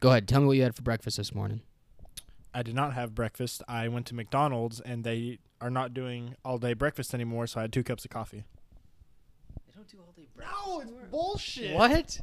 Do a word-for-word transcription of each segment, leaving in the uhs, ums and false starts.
Go ahead. Tell me what you had for breakfast this morning. I did not have breakfast. I went to McDonald's, and they are not doing all-day breakfast anymore, so I had two cups of coffee. They don't do all-day breakfast No, it's bullshit. What?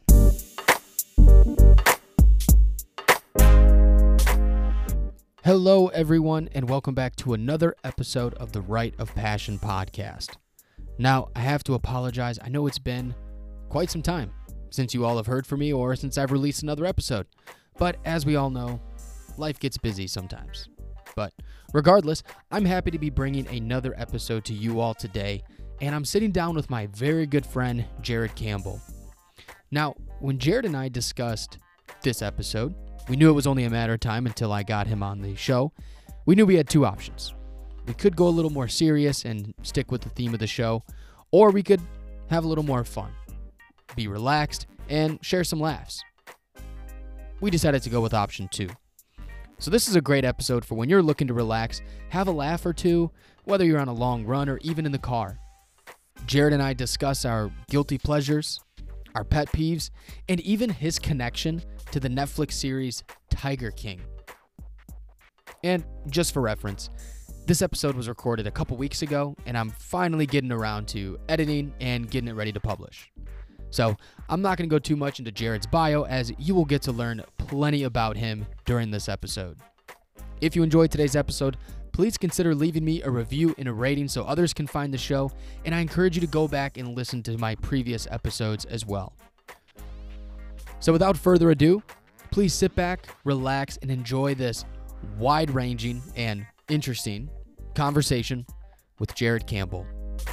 Hello, everyone, and welcome back to another episode of the Rite of Passion podcast. Now, I have to apologize. I know it's been quite some time since you all have heard from me or since I've released another episode. But as we all know, life gets busy sometimes. But regardless, I'm happy to be bringing another episode to you all today, and I'm sitting down with my very good friend, Jared Campbell. Now, when Jared and I discussed this episode, we knew it was only a matter of time until I got him on the show. We knew we had two options. We could go a little more serious and stick with the theme of the show, or we could have a little more fun, be relaxed, and share some laughs. We decided to go with option two. So this is a great episode for when you're looking to relax, have a laugh or two, whether you're on a long run or even in the car. Jared and I discuss our guilty pleasures, our pet peeves, and even his connection to the Netflix series Tiger King. And just for reference, this episode was recorded a couple weeks ago, and I'm finally getting around to editing and getting it ready to publish. So I'm not going to go too much into Jared's bio, as you will get to learn plenty about him during this episode. If you enjoyed today's episode, please consider leaving me a review and a rating so others can find the show, and I encourage you to go back and listen to my previous episodes as well. So without further ado, please sit back, relax, and enjoy this wide-ranging and interesting conversation with Jared Campbell.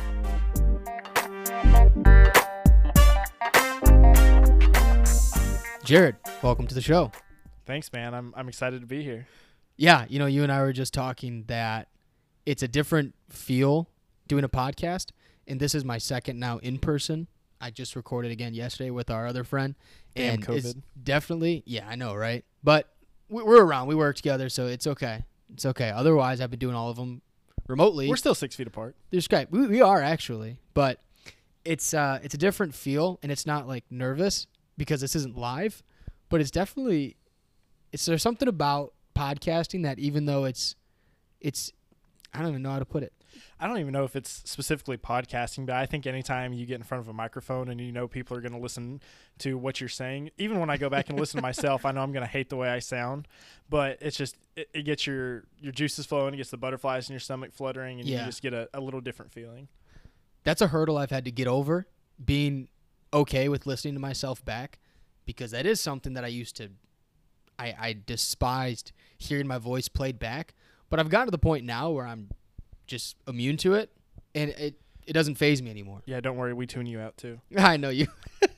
Jared, welcome to the show. Thanks, man. I'm I'm excited to be here. Yeah, you know, you and I were just talking that it's a different feel doing a podcast, and this is my second now in person. I just recorded again yesterday with our other friend, Damn, and COVID. it's definitely, yeah, I know, right? But we- we're around, we work together, so it's okay. It's okay. Otherwise, I've been doing all of them remotely. We're still six feet apart. They're Skype. We, we are actually, but it's uh, it's a different feel, and it's not like nervous because this isn't live, but it's definitely, it's there's something about podcasting that even though it's, it's, I don't even know how to put it. I don't even know if it's specifically podcasting, but I think anytime you get in front of a microphone and you know people are going to listen to what you're saying, even when I go back and listen to myself, I know I'm going to hate the way I sound, but it's just, it, it gets your, your juices flowing, it gets the butterflies in your stomach fluttering, and Yeah. you just get a, a little different feeling. That's a hurdle I've had to get over, being okay with listening to myself back, because that is something that I used to, I, I despised hearing my voice played back, but I've gotten to the point now where I'm just immune to it, and it, it doesn't faze me anymore. Yeah, don't worry, we tune you out too. I know you.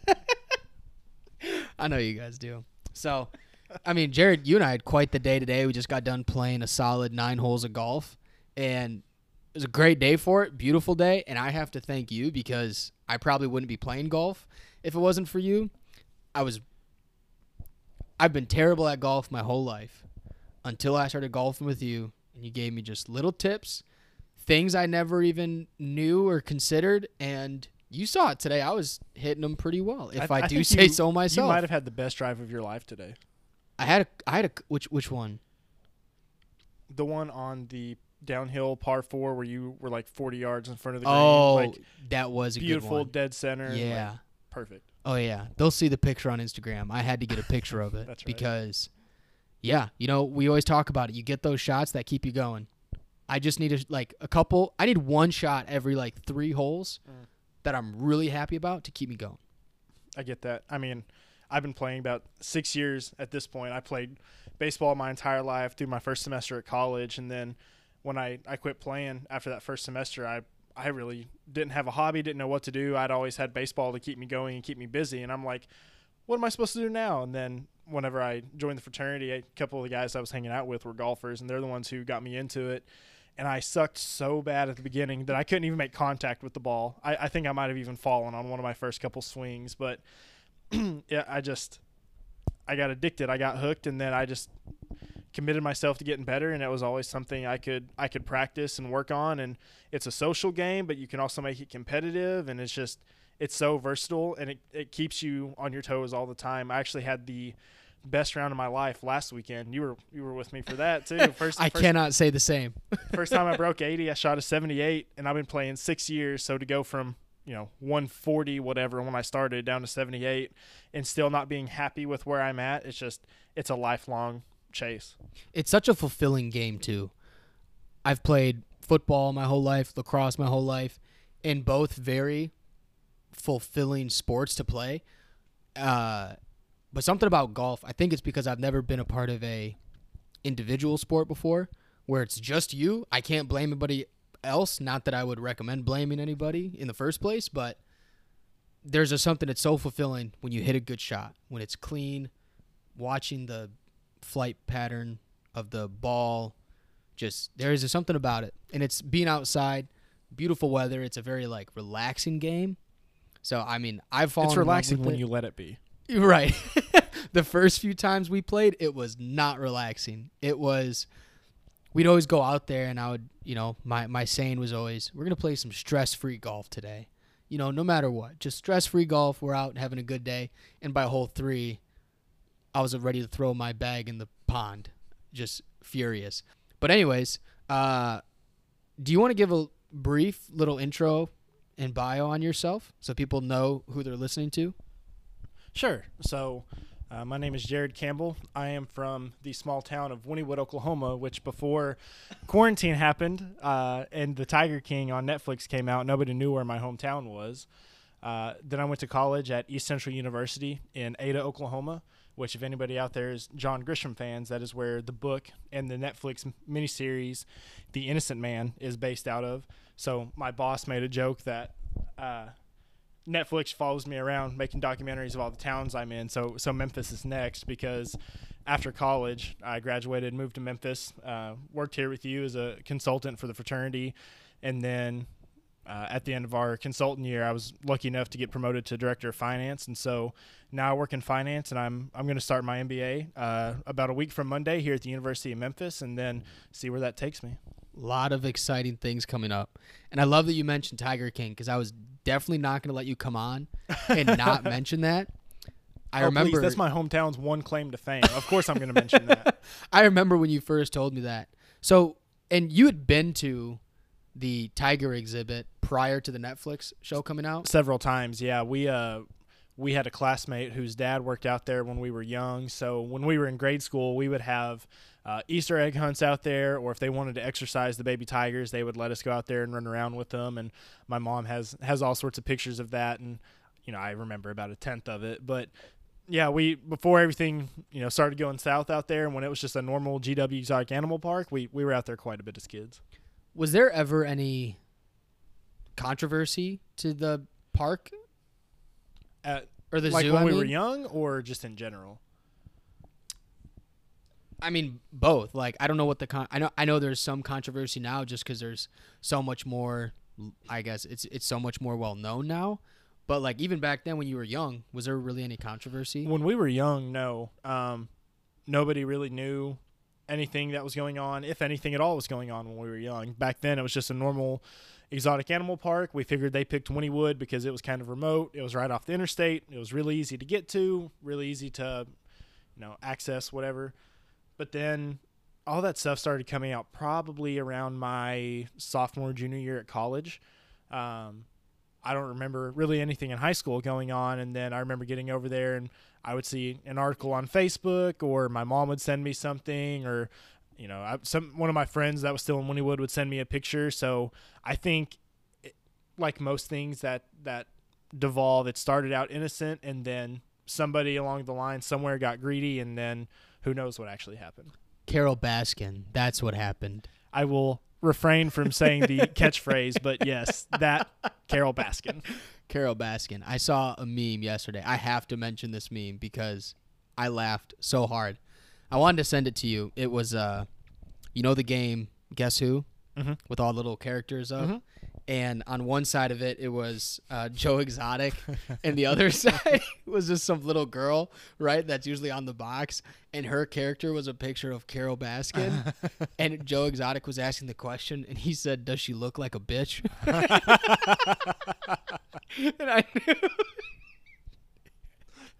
I know you guys do. So, I mean, Jared, you and I had quite the day today. We just got done playing a solid nine holes of golf, and it was a great day for it, beautiful day, and I have to thank you because I probably wouldn't be playing golf if it wasn't for you. I was, I've been terrible at golf my whole life until I started golfing with you, and you gave me just little tips, things I never even knew or considered, and you saw it today. I was hitting them pretty well, if I, I do think say you, so myself. You might have had the best drive of your life today. I had a, I had a, which, which one? The one on the downhill par four where you were like forty yards in front of the green. Oh, like, that was a beautiful, good one. dead center. Yeah. Like, perfect. Oh, yeah. They'll see the picture on Instagram. I had to get a picture of it That's right. because, yeah, you know, we always talk about it. You get those shots that keep you going. I just need a, like a couple. I need one shot every like three holes Mm. that I'm really happy about to keep me going. I get that. I mean, I've been playing about six years at this point. I played baseball my entire life through my first semester at college, and then when I, I quit playing after that first semester, I I really didn't have a hobby, didn't know what to do. I'd always had baseball to keep me going and keep me busy, and I'm like, what am I supposed to do now? And then whenever I joined the fraternity, a couple of the guys I was hanging out with were golfers, and they're the ones who got me into it. And I sucked so bad at the beginning that I couldn't even make contact with the ball. I, I think I might have even fallen on one of my first couple swings, but yeah, I just I got addicted. I got hooked, and then I just committed myself to getting better, and it was always something I could I could practice and work on. And it's a social game, but you can also make it competitive, and it's just it's so versatile, and it, it keeps you on your toes all the time. I actually had the best round of my life last weekend. You were you were with me for that too. First, I first, cannot say the same. First time I broke eighty, I shot a seventy-eight, and I've been playing six years. So to go from you know one forty whatever when I started down to seventy-eight, and still not being happy with where I'm at, it's just it's a lifelong chase. It's such a fulfilling game too. I've played football my whole life, lacrosse my whole life, and both very fulfilling sports to play. Uh, but something about golf, I think it's because I've never been a part of a individual sport before where it's just you. I can't blame anybody else. Not that I would recommend blaming anybody in the first place, but there's just something that's so fulfilling when you hit a good shot, when it's clean, watching the flight pattern of the ball. Just there is just something about it, and it's being outside, beautiful weather. It's a very like relaxing game. So I mean, I've fallen. It's in love relaxing with when it. you let it be. Right. The first few times we played, it was not relaxing. It was, we'd always go out there, and I would, you know, my my saying was always, we're gonna play some stress-free golf today. You know, no matter what, just stress-free golf. We're out having a good day, and by hole three, I was ready to throw my bag in the pond, just furious. But anyways, uh, do you want to give a brief little intro and bio on yourself so people know who they're listening to? Sure. So uh, my name is Jared Campbell. I am from the small town of Wynnewood, Oklahoma, which before quarantine happened uh, and the Tiger King on Netflix came out, nobody knew where my hometown was. Uh, then I went to college at East Central University in Ada, Oklahoma, which if anybody out there is John Grisham fans, that is where the book and the Netflix miniseries The Innocent Man is based out of. So my boss made a joke that uh, Netflix follows me around making documentaries of all the towns I'm in. So so Memphis is next because after college, I graduated, moved to Memphis, uh, worked here with you as a consultant for the fraternity, and then Uh, at the end of our consultant year, I was lucky enough to get promoted to director of finance, and so now I work in finance, and I'm I'm going to start my M B A uh, about a week from Monday here at the University of Memphis, and then see where that takes me. A lot of exciting things coming up, and I love that you mentioned Tiger King because I was definitely not going to let you come on and not mention that. I oh, remember please, that's my hometown's one claim to fame. Of course, I'm going to mention that. I remember when you first told me that. So, and you had been to the Tiger exhibit prior to the Netflix show coming out? Several times, yeah. We uh we had a classmate whose dad worked out there when we were young. So when we were in grade school, we would have uh, Easter egg hunts out there, or if they wanted to exercise the baby tigers, they would let us go out there and run around with them. And my mom has has all sorts of pictures of that, and you know I remember about a tenth of it. But yeah, we before everything you know started going south out there, and when it was just a normal G W Exotic Animal Park, we we were out there quite a bit as kids. Was there ever any controversy to the park At, or the like zoo? when I we mean? were young, or just in general? I mean, both. Like, I don't know what the con- I know. I know there's some controversy now, just because there's so much more. I guess it's it's so much more well known now. But like even back then, when you were young, was there really any controversy? When we were young, no. Um, nobody really knew anything that was going on, if anything at all was going on when we were young. Back then, it was just a normal exotic animal park. We figured they picked Wynnewood because it was kind of remote. It was right off the interstate. It was really easy to get to, really easy to, you know, access, whatever. But then all that stuff started coming out probably around my sophomore, junior year at college. Um, I don't remember really anything in high school going on, and then I remember getting over there and I would see an article on Facebook, or my mom would send me something, or you know, I, some one of my friends that was still in Wynnewood would send me a picture. So I think, it, like most things that that devolve, it started out innocent, and then somebody along the line somewhere got greedy, and then who knows what actually happened. Carol Baskin, that's what happened. I will refrain from saying the catchphrase, but yes, that Carol Baskin. Carol Baskin. I saw a meme yesterday. I have to mention this meme because I laughed so hard. I wanted to send it to you. It was, uh, you know, the game Guess Who, mm-hmm. with all the little characters up. Mm-hmm. And on one side of it, it was uh, Joe Exotic, and the other side was just some little girl, right? That's usually on the box, and her character was a picture of Carol Baskin, and Joe Exotic was asking the question, and he said, "Does she look like a bitch?" And I knew,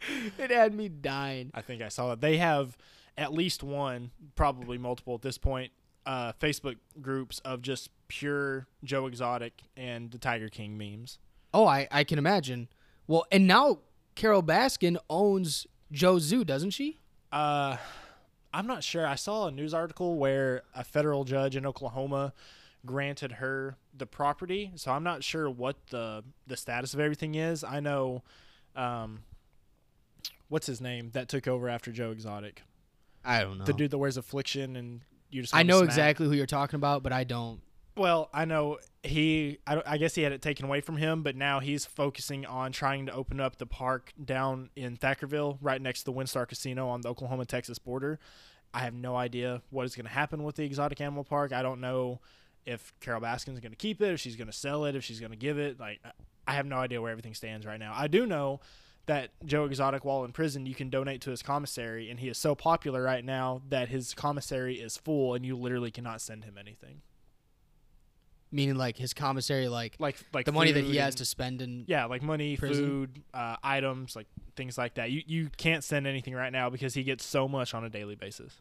It had me dying. I think I saw it. They have at least one, probably multiple at this point, uh, Facebook groups of just pure Joe Exotic and the Tiger King memes. Oh, I, I can imagine. Well, and now Carol Baskin owns Joe Zoo, doesn't she? Uh, I'm not sure. I saw a news article where a federal judge in Oklahoma granted her the property, so I'm not sure what the the status of everything is. I know, um, what's his name that took over after Joe Exotic? I don't know. The dude that wears Affliction and you just I want to know smack. exactly who you're talking about, but I don't. Well, I know he, I, don't- I guess he had it taken away from him, but now he's focusing on trying to open up the park down in Thackerville, right next to the Windstar Casino on the Oklahoma-Texas border. I have no idea what is going to happen with the exotic animal park. I don't know if Carol Baskin's going to keep it, if she's going to sell it, if she's going to give it. Like, I have no idea where everything stands right now. I do know that Joe Exotic, while in prison, you can donate to his commissary, and he is so popular right now that his commissary is full, and you literally cannot send him anything. Meaning like his commissary, like, Like, like the money that food he has and- to spend in. Yeah, like money, prison. food, uh, items, like things like that. You you can't send anything right now because he gets so much on a daily basis.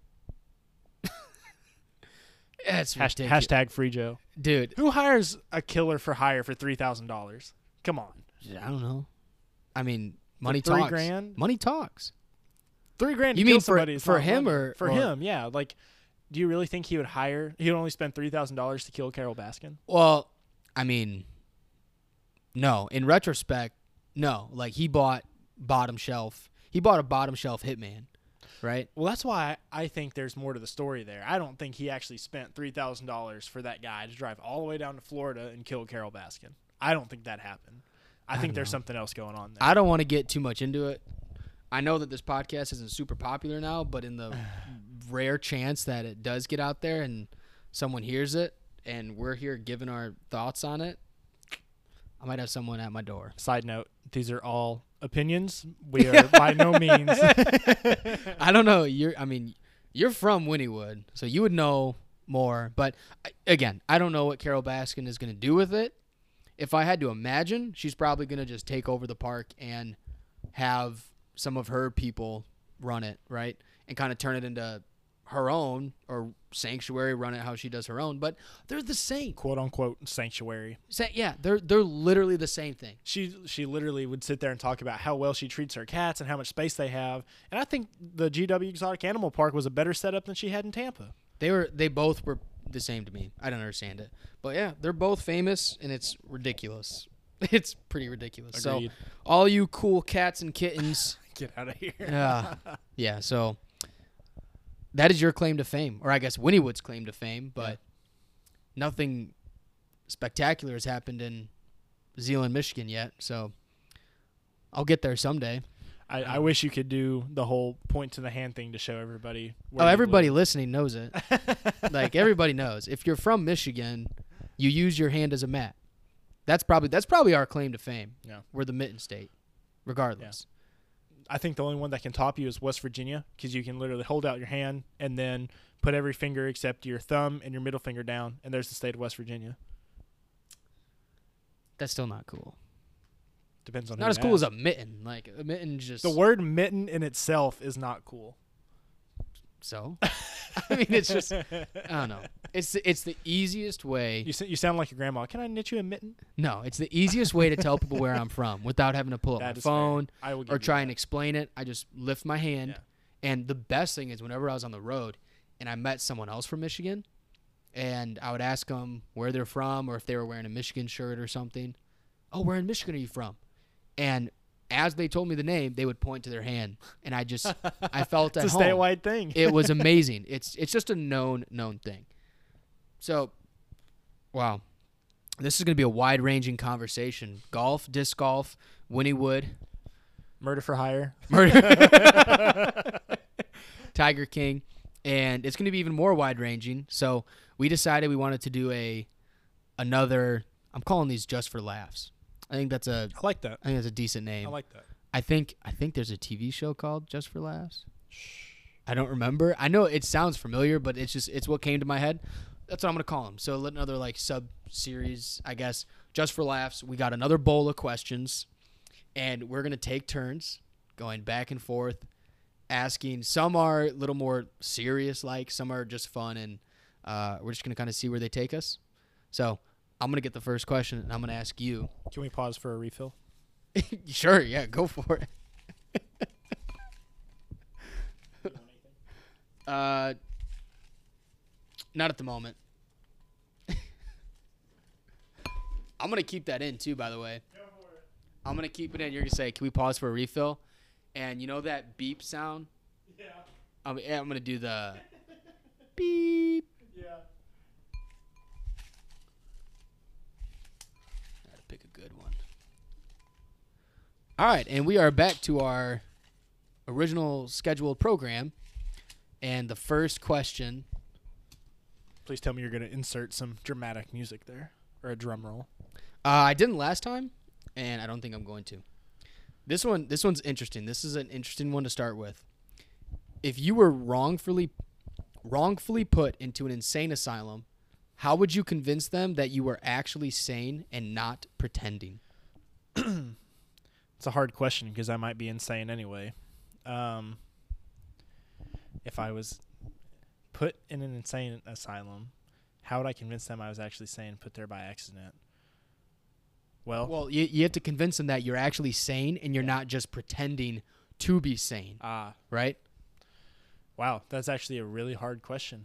It's Hasht- ridiculous. hashtag free Joe. Dude, Who hires a killer for hire for three thousand dollars? Come on, I don't know. I mean, money three talks. grand? Money talks. three grand. You to kill mean for- somebody is for not him money. or- for or- him? Yeah. Like, do you really think he would hire? He would only spend three thousand dollars to kill Carol Baskin? Well, I mean, no. In retrospect, no. Like he bought bottom shelf. He bought a bottom shelf hitman, right? Well, that's why I think there's more to the story there. I don't think he actually spent three thousand dollars for that guy to drive all the way down to Florida and kill Carol Baskin. I don't think that happened. I, I think don't there's know. something else going on there. I don't want to get too much into it. I know that this podcast isn't super popular now, but in the rare chance that it does get out there and someone hears it and we're here giving our thoughts on it, I might have someone at my door. Side note, these are all opinions. We are by no means. I don't know. You're, I mean, you're from Wynnewood, so you would know more. But I- again, I don't know what Carol Baskin is going to do with it. If I had to imagine, she's probably going to just take over the park and have some of her people run it, right? And kind of turn it into her own or sanctuary, run it how she does her own. But they're the same. Quote unquote sanctuary. Sa- yeah, they're they're literally the same thing. She she literally would sit there and talk about how well she treats her cats and how much space they have. And I think the G W Exotic Animal Park was a better setup than she had in Tampa. They were they both were the same to me. I don't understand it. But yeah, they're both famous and it's ridiculous. It's pretty ridiculous. Agreed. So all you cool cats and kittens, Get out of here. yeah. Yeah, so that is your claim to fame, or I guess Wynnewood's claim to fame, but Yeah. nothing spectacular has happened in Zeeland, Michigan yet. So I'll get there someday. I, I wish you could do the whole point to the hand thing to show everybody. Where Oh, you everybody live. listening knows it. Like everybody knows. If you're from Michigan, you use your hand as a mat. That's probably that's probably our claim to fame. Yeah. We're the mitten state, regardless. I think the only one that can top you is West Virginia because you can literally hold out your hand and then put every finger except your thumb and your middle finger down, and there's the state of West Virginia. That's still not cool. Depends on Not who as you cool as ask. a mitten. Like a mitten just The word mitten in itself is not cool. so. I mean, it's just I don't know. It's the, it's the easiest way. You, s- you sound like your grandma. Can I knit you a mitten? No, it's the easiest way to tell people where I'm from without having to pull up That my is fair. phone I will give or you try that. and explain it. I just lift my hand. Yeah. And the best thing is whenever I was on the road and I met someone else from Michigan, and I would ask them where they're from or if they were wearing a Michigan shirt or something. Oh, where in Michigan are you from? And as they told me the name, they would point to their hand, and I just I felt at It's a home. statewide thing. It was amazing. It's it's just a known known thing. So, wow, this is going to be a wide ranging conversation: golf, disc golf, Wynnewood, Murder for hire. murder, Tiger King, and it's going to be even more wide ranging. So we decided we wanted to do a another. I'm calling these just for laughs. I think that's a I like that. I think that's a decent name. I like that. I think I think there's a T V show called Just for Laughs. I don't remember. I know it sounds familiar, but it's just it's what came to my head. That's what I'm gonna call them. So another like sub series, I guess. Just for Laughs. We got another bowl of questions, and we're gonna take turns going back and forth, asking. Some are a little more serious, like some are just fun, and uh, we're just gonna kind of see where they take us. So I'm gonna get the first question, and I'm gonna ask you. Can we pause for a refill? Sure, yeah, go for it. uh, not at the moment. I'm gonna keep that in too, by the way. Go for it. I'm gonna keep it in. You're gonna say, "Can we pause for a refill?" And you know that beep sound? Yeah. I'm, yeah, I'm gonna do the beep. Yeah. Gotta pick a good one. All right, and we are back to our original scheduled program. And the first question. Please tell me you're going to insert some dramatic music there, or a drum roll. Uh, I didn't last time, and I don't think I'm going to. This one, this one's interesting. This is an interesting one to start with. If you were wrongfully, wrongfully put into an insane asylum, how would you convince them that you were actually sane and not pretending? It's a hard question because I might be insane anyway. Um, if I was put in an insane asylum, how would I convince them I was actually sane, put there by accident? Well, Well, you, you have to convince them that you're actually sane and you're not just pretending to be sane, ah, right? wow, that's actually a really hard question.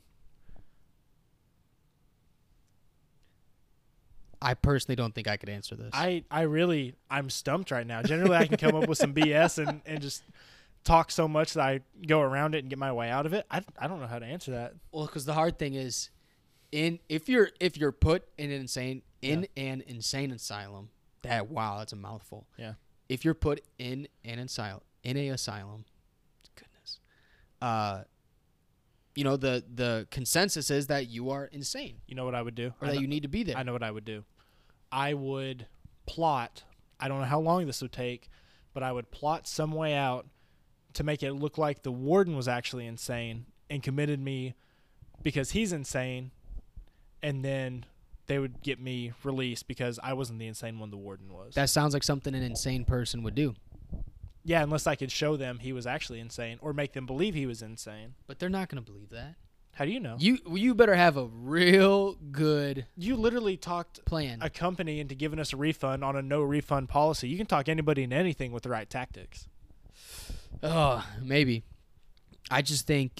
I personally don't think I could answer this. I, I really, I'm stumped right now. Generally, I can come up with some B S and, and just talk so much that I go around it and get my way out of it. I, I don't know how to answer that. Well, because the hard thing is, in if you're if you're put in an insane in an insane asylum, that wow, that's a mouthful. Yeah. If you're put in an asylum in a asylum, goodness, uh, you know the the consensus is that you are insane You know what I would do? or I that know, you need to be there. I know what I would do. I would plot. I don't know how long this would take, but I would plot some way out to make it look like the warden was actually insane and committed me because he's insane, and then they would get me released because I wasn't the insane one, the warden was. That sounds like something an insane person would do. Yeah, unless I could show them he was actually insane or make them believe he was insane. But they're not going to believe that. How do you know? You you better have a real good You literally talked plan. a company into giving us a refund on a no refund policy. You can talk anybody into anything with the right tactics. Oh, maybe. I just think,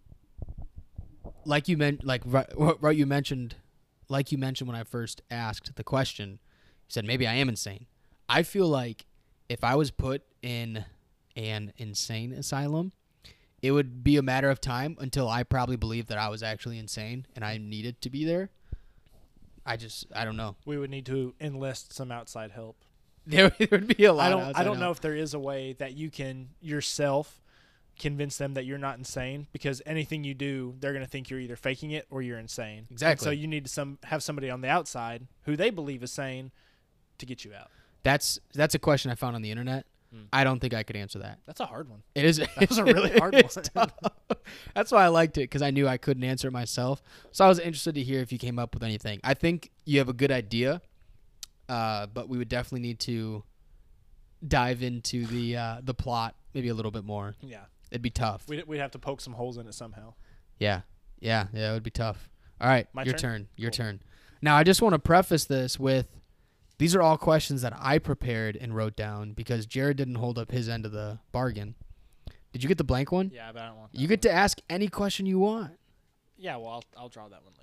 like you meant, like right, right, you mentioned, like you mentioned when I first asked the question, you said maybe I am insane. I feel like if I was put in an insane asylum, it would be a matter of time until I probably believed that I was actually insane and I needed to be there. I just, I don't know. We would need to enlist some outside help. There would be a lot. I of don't. I outside don't know help. if there is a way that you can yourself convince them that you're not insane, because anything you do, they're going to think you're either faking it or you're insane. Exactly. And so you need to some have somebody on the outside who they believe is sane to get you out. That's that's a question I found on the internet. Hmm. I don't think I could answer that. That's a hard one. It is. That was a really hard it's one. tough. That's why I liked it, because I knew I couldn't answer it myself. So I was interested to hear if you came up with anything. I think you have a good idea, uh, but we would definitely need to dive into the uh, the plot maybe a little bit more. Yeah. It'd be tough. We'd, we'd have to poke some holes in it somehow. Yeah, yeah, yeah. It would be tough. All right, My your turn? turn. Your Cool. turn. Now, I just want to preface this with these are all questions that I prepared and wrote down because Jared didn't hold up his end of the bargain. Did you get the blank one? Yeah, but I don't want that. You get to ask any question you want. Yeah, well, I'll, I'll draw that one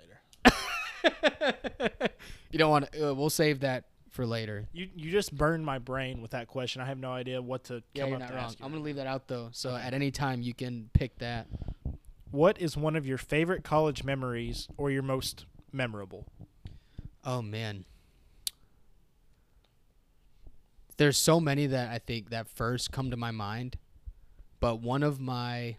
later. You don't want to. Uh, we'll save that for later. You you just burned my brain with that question. I have no idea what to Yeah, come you're up not to wrong. ask you. I'm gonna leave that out though, so Okay. at any time you can pick that. What is one of your favorite college memories or your most memorable? Oh man, there's so many that I think that first come to my mind, but one of my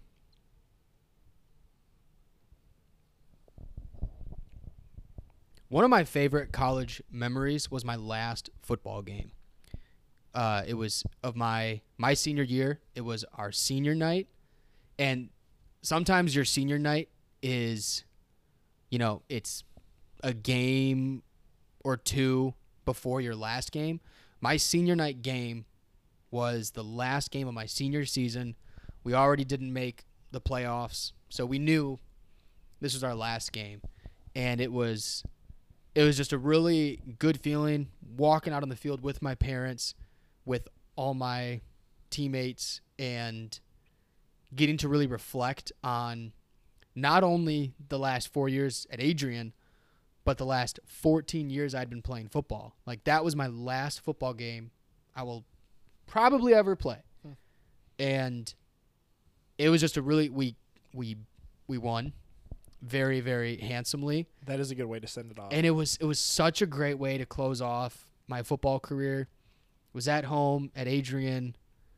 one of my favorite college memories was my last football game. Uh, it was of my my senior year. It was our senior night, and sometimes your senior night is, you know, it's a game or two before your last game. My senior night game was the last game of my senior season. We already didn't make the playoffs, so we knew this was our last game. And it was it was just a really good feeling walking out on the field with my parents, with all my teammates, and getting to really reflect on not only the last four years at Adrian, but the last fourteen years I'd been playing football. Like, that was my last football game I will probably ever play. Hmm. And it was just a really we we we won very, very handsomely. That is a good way to send it off. And it was it was such a great way to close off my football career. It was at home at Adrian,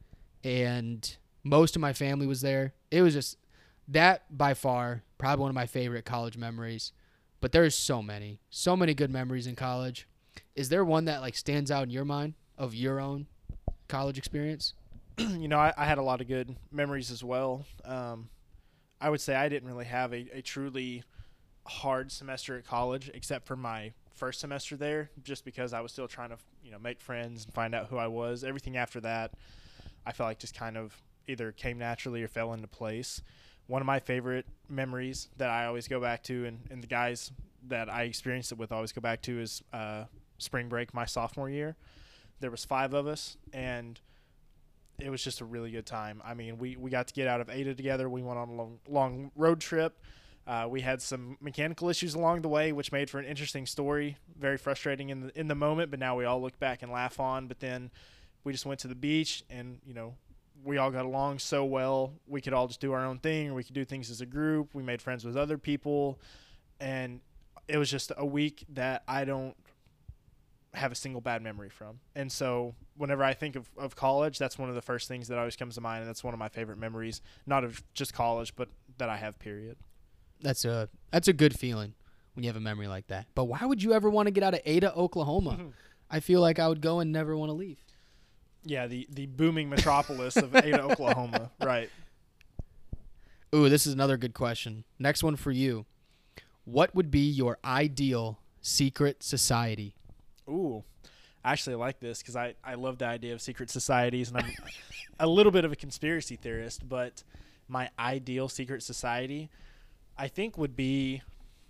and most of my family was there. It was just that, by far, probably one of my favorite college memories. But there's so many, so many good memories in college. Is there one that like stands out in your mind of your own college experience? You know, I, I had a lot of good memories as well. Um, I would say I didn't really have a, a truly hard semester at college, except for my first semester there, just because I was still trying to, you know, make friends and find out who I was. Everything after that, I felt like just kind of either came naturally or fell into place. One of my favorite memories that I always go back to, and, and the guys that I experienced it with always go back to, is uh, spring break my sophomore year. There was five of us, and it was just a really good time. I mean, we, we got to get out of Ada together. We went on a long, long road trip. Uh, we had some mechanical issues along the way, which made for an interesting story. Very frustrating in the in the moment, but now we all look back and laugh on. But then we just went to the beach, and, you know, we all got along so well. We could all just do our own thing, or we could do things as a group. We made friends with other people, and it was just a week that I don't have a single bad memory from. And so whenever I think of, of college, that's one of the first things that always comes to mind, and that's one of my favorite memories, not of just college, but that I have, period. That's a that's a good feeling when you have a memory like that. But why would you ever want to get out of Ada, Oklahoma? I feel like I would go and never want to leave. Yeah, the, the booming metropolis of Ada, Oklahoma. Right. Ooh, this is another good question. Next one for you. What would be your ideal secret society? Ooh, I actually like this because I, I love the idea of secret societies, and I'm a little bit of a conspiracy theorist, but my ideal secret society, I think, would be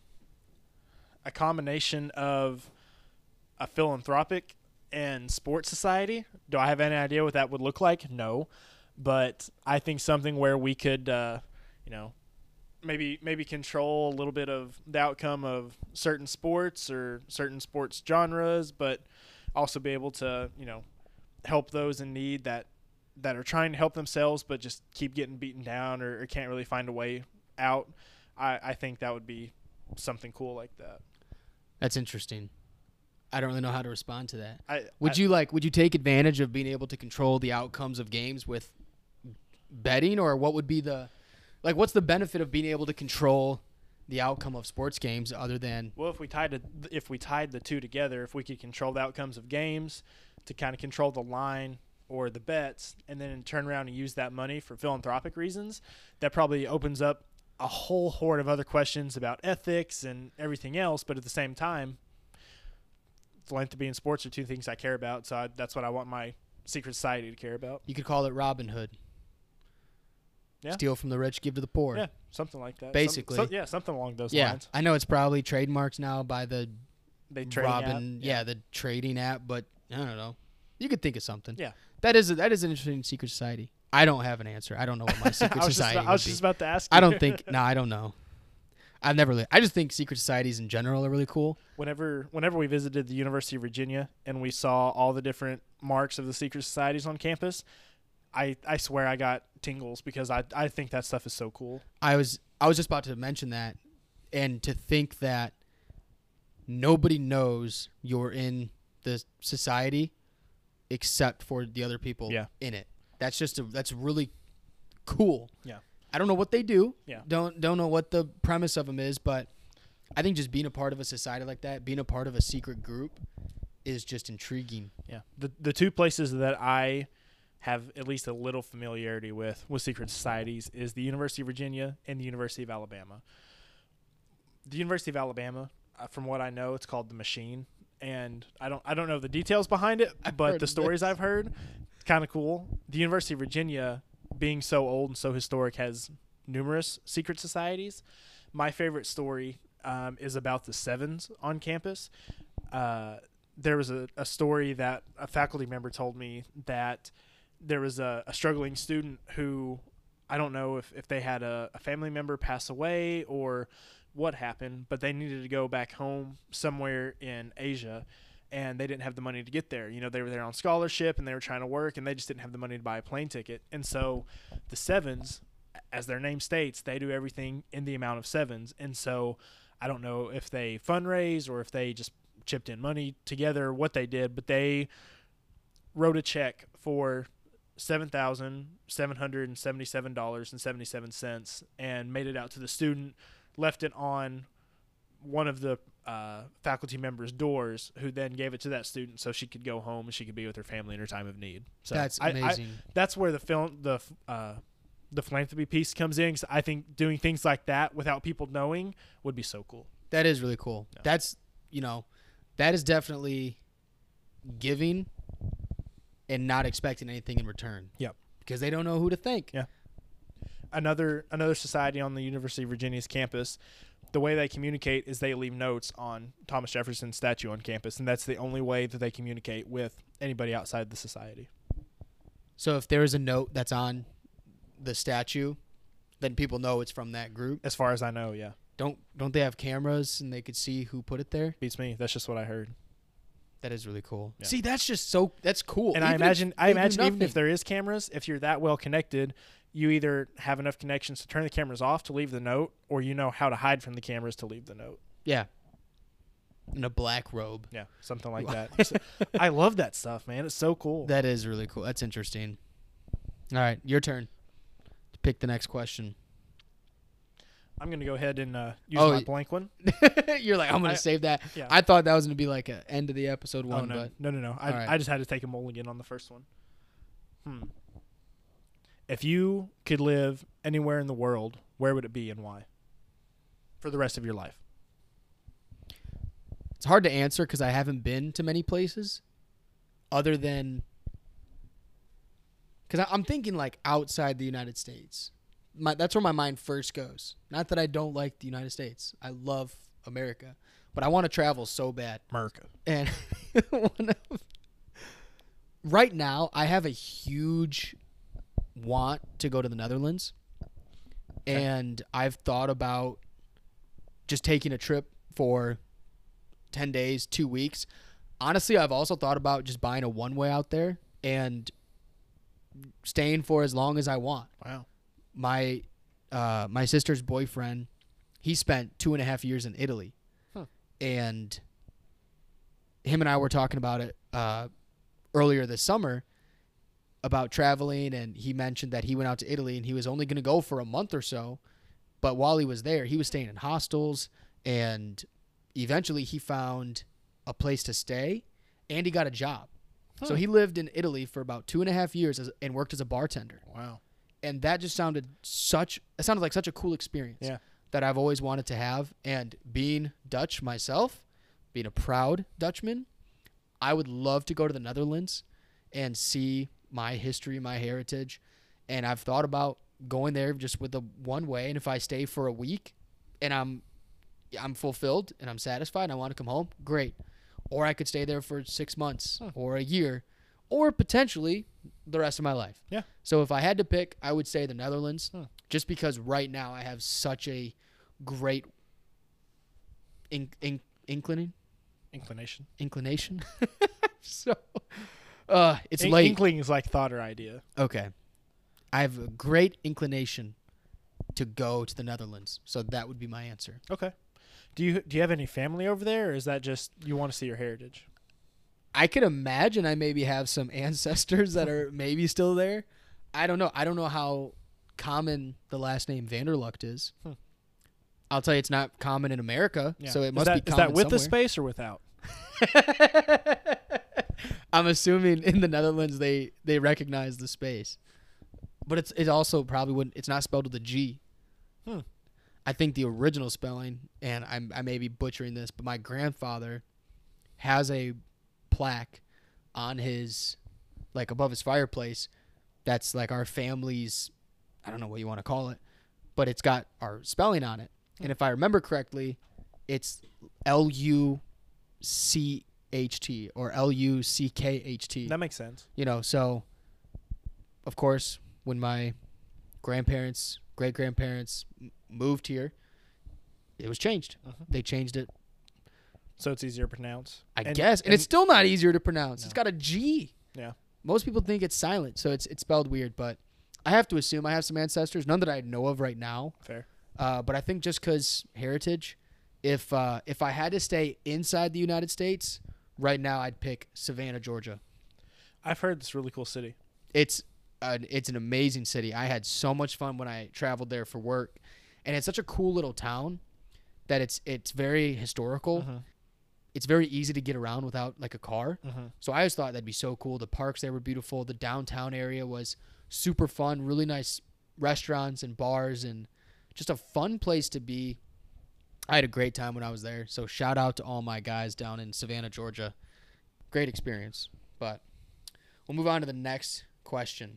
a combination of a philanthropic and sports society. Do I have any idea what that would look like? No. But I think something where we could, uh, you know, maybe maybe control a little bit of the outcome of certain sports or certain sports genres, but also be able to, you know, help those in need that that are trying to help themselves but just keep getting beaten down or, or can't really find a way out. I, I think that would be something cool like that. That's interesting. I don't really know how to respond to that. I, would I, you like would you take advantage of being able to control the outcomes of games with betting, or what would be the like what's the benefit of being able to control the outcome of sports games other than well if we tied it, if we tied the two together, if we could control the outcomes of games to kind of control the line or the bets, and then turn around and use that money for philanthropic reasons, that probably opens up a whole horde of other questions about ethics and everything else. But at the same time, philanthropy and sports are two things I care about, so I, that's what I want my secret society to care about. You could call it Robin Hood. Yeah. Steal from the rich, give to the poor. Yeah, something like that. Basically. Some, so, yeah, something along those yeah. lines. I know it's probably trademarked now by the they trading Robin, app. Yeah. yeah, the trading app, but I don't know. You could think of something. Yeah. That is a, that is an interesting secret society. I don't have an answer. I don't know what my secret I was society just about, I was would just be. about to ask you. I don't think no, I don't know. I've never really I just think secret societies in general are really cool. Whenever whenever we visited the University of Virginia and we saw all the different marks of the secret societies on campus, I, I swear I got tingles because I I think that stuff is so cool. I was I was just about to mention that, and to think that nobody knows you're in the society except for the other people yeah. in it. That's just a, that's really cool. Yeah. I don't know what they do. Yeah. Don't don't know what the premise of them is, but I think just being a part of a society like that, being a part of a secret group, is just intriguing. Yeah. The the two places that I have at least a little familiarity with with secret societies is the University of Virginia and the University of Alabama. The University of Alabama, uh, from what I know, it's called the Machine, and I don't I don't know the details behind it, I've but heard the of stories this. I've heard, kind of cool. The University of Virginia, being so old and so historic, has numerous secret societies. My favorite story um, is about the Sevens on campus. Uh, there was a, a story that a faculty member told me that there was a, a struggling student who, I don't know if, if they had a, a family member pass away or what happened, but they needed to go back home somewhere in Asia, and they didn't have the money to get there. You know, they were there on scholarship, and they were trying to work, and they just didn't have the money to buy a plane ticket. And so the Sevens, as their name states, they do everything in the amount of sevens. And so I don't know if they fundraise or if they just chipped in money together, what they did, but they wrote a check for seven thousand seven hundred seventy-seven dollars and seventy-seven cents and made it out to the student, left it on one of the uh, faculty members' doors, who then gave it to that student so she could go home and she could be with her family in her time of need. So That's I, amazing. I, that's where the film, the uh, the philanthropy piece comes in. 'Cause I think doing things like that without people knowing would be so cool. That is really cool. Yeah. That's, you know, that is definitely giving and not expecting anything in return. Yep. Because they don't know who to thank. Yeah. Another another society on the University of Virginia's campus, the way they communicate is they leave notes on Thomas Jefferson's statue on campus, and that's the only way that they communicate with anybody outside the society. So if there is a note that's on the statue, then people know it's from that group. As far as I know, yeah. Don't don't they have cameras and they could see who put it there? Beats me. That's just what I heard. That is really cool. Yeah. See, that's just so that's cool. And I Even imagine if I they do imagine even nothing. if there is cameras, if you're that well connected, you either have enough connections to turn the cameras off to leave the note, or you know how to hide from the cameras to leave the note. Yeah. In a black robe. Yeah, something like that. So, I love that stuff, man. It's so cool. That is really cool. That's interesting. All right, your turn to pick the next question. I'm going to go ahead and uh, use Oh, my y- blank one. You're like, I'm going I- to save that. Yeah. I thought that was going to be like a end of the episode Oh, one, no, but no, no, no. I, All right. I just had to take a mulligan on the first one. Hmm. If you could live anywhere in the world, where would it be and why? For the rest of your life. it's hard to answer because I haven't been to many places other than because I'm thinking like outside the United States. My, that's where my mind first goes. Not that I don't like the United States. I love America, but I want to travel so bad. America. And one of, right now, I have a huge want to go to the Netherlands. Okay. And I've thought about just taking a trip for ten days, two weeks. Honestly, I've also thought about just buying a one-way out there and staying for as long as I want. Wow. My uh, my sister's boyfriend, he spent two and a half years in Italy. Huh. And him and I were talking about it uh, earlier this summer about traveling, and he mentioned that he went out to Italy and he was only going to go for a month or so. But while he was there, he was staying in hostels, and eventually he found a place to stay, and he got a job. So Huh. he lived in Italy for about two and a half years as, and worked as a bartender. Wow. And that just sounded such, it sounded like such a cool experience Yeah. that I've always wanted to have. And being Dutch myself, being a proud Dutchman, I would love to go to the Netherlands and see my history, my heritage. And I've thought about going there just with the one way. And if I stay for a week and I'm, I'm fulfilled and I'm satisfied and I want to come home, great. Or I could stay there for six months Huh. or a year or potentially the rest of my life. Yeah. So if I had to pick, I would say the Netherlands, Huh. just because right now I have such a great in, in, inclining, Inclination. inclination. so uh, it's In- late. Inkling is like thought or idea. Okay. I have a great inclination to go to the Netherlands. So that would be my answer. Okay. Do you do you have any family over there, or is that just you want to see your heritage? I could imagine I maybe have some ancestors that are maybe still there. I don't know. I don't know how common the last name Vanderlucht is. Hmm. I'll tell you, it's not common in America, Yeah. so it Is must that, be is common that with the somewhere. space or without? I'm assuming in the Netherlands they, they recognize the space, but it's it also probably wouldn't. It's not spelled with a G. Hmm. I think the original spelling, and I'm I may be butchering this, but my grandfather has a plaque on his like above his fireplace. That's like our family's, I don't know what you want to call it, but it's got our spelling on it. And if I remember correctly, it's L U C H T or L U C K H T. That makes sense. You know, so of course, when my grandparents, great grandparents moved here, it was changed. Uh-huh. They changed it. So it's easier to pronounce. I and, guess. And, and it's still not easier to pronounce. No. It's got a G. Yeah. Most people think it's silent, so it's it's spelled weird. But I have to assume I have some ancestors, none that I know of right now. Fair. Uh, but I think just because heritage, if uh, if I had to stay inside the United States, right now I'd pick Savannah, Georgia. I've heard it's a really cool city. It's an, it's an amazing city. I had so much fun when I traveled there for work. And it's such a cool little town that it's it's very historical. Uh-huh. It's very easy to get around without like a car. Uh-huh. So I always thought that'd be so cool. The parks there were beautiful. The downtown area was super fun. Really nice restaurants and bars and just a fun place to be. I had a great time when I was there. So shout out to all my guys down in Savannah, Georgia. Great experience. But we'll move on to the next question.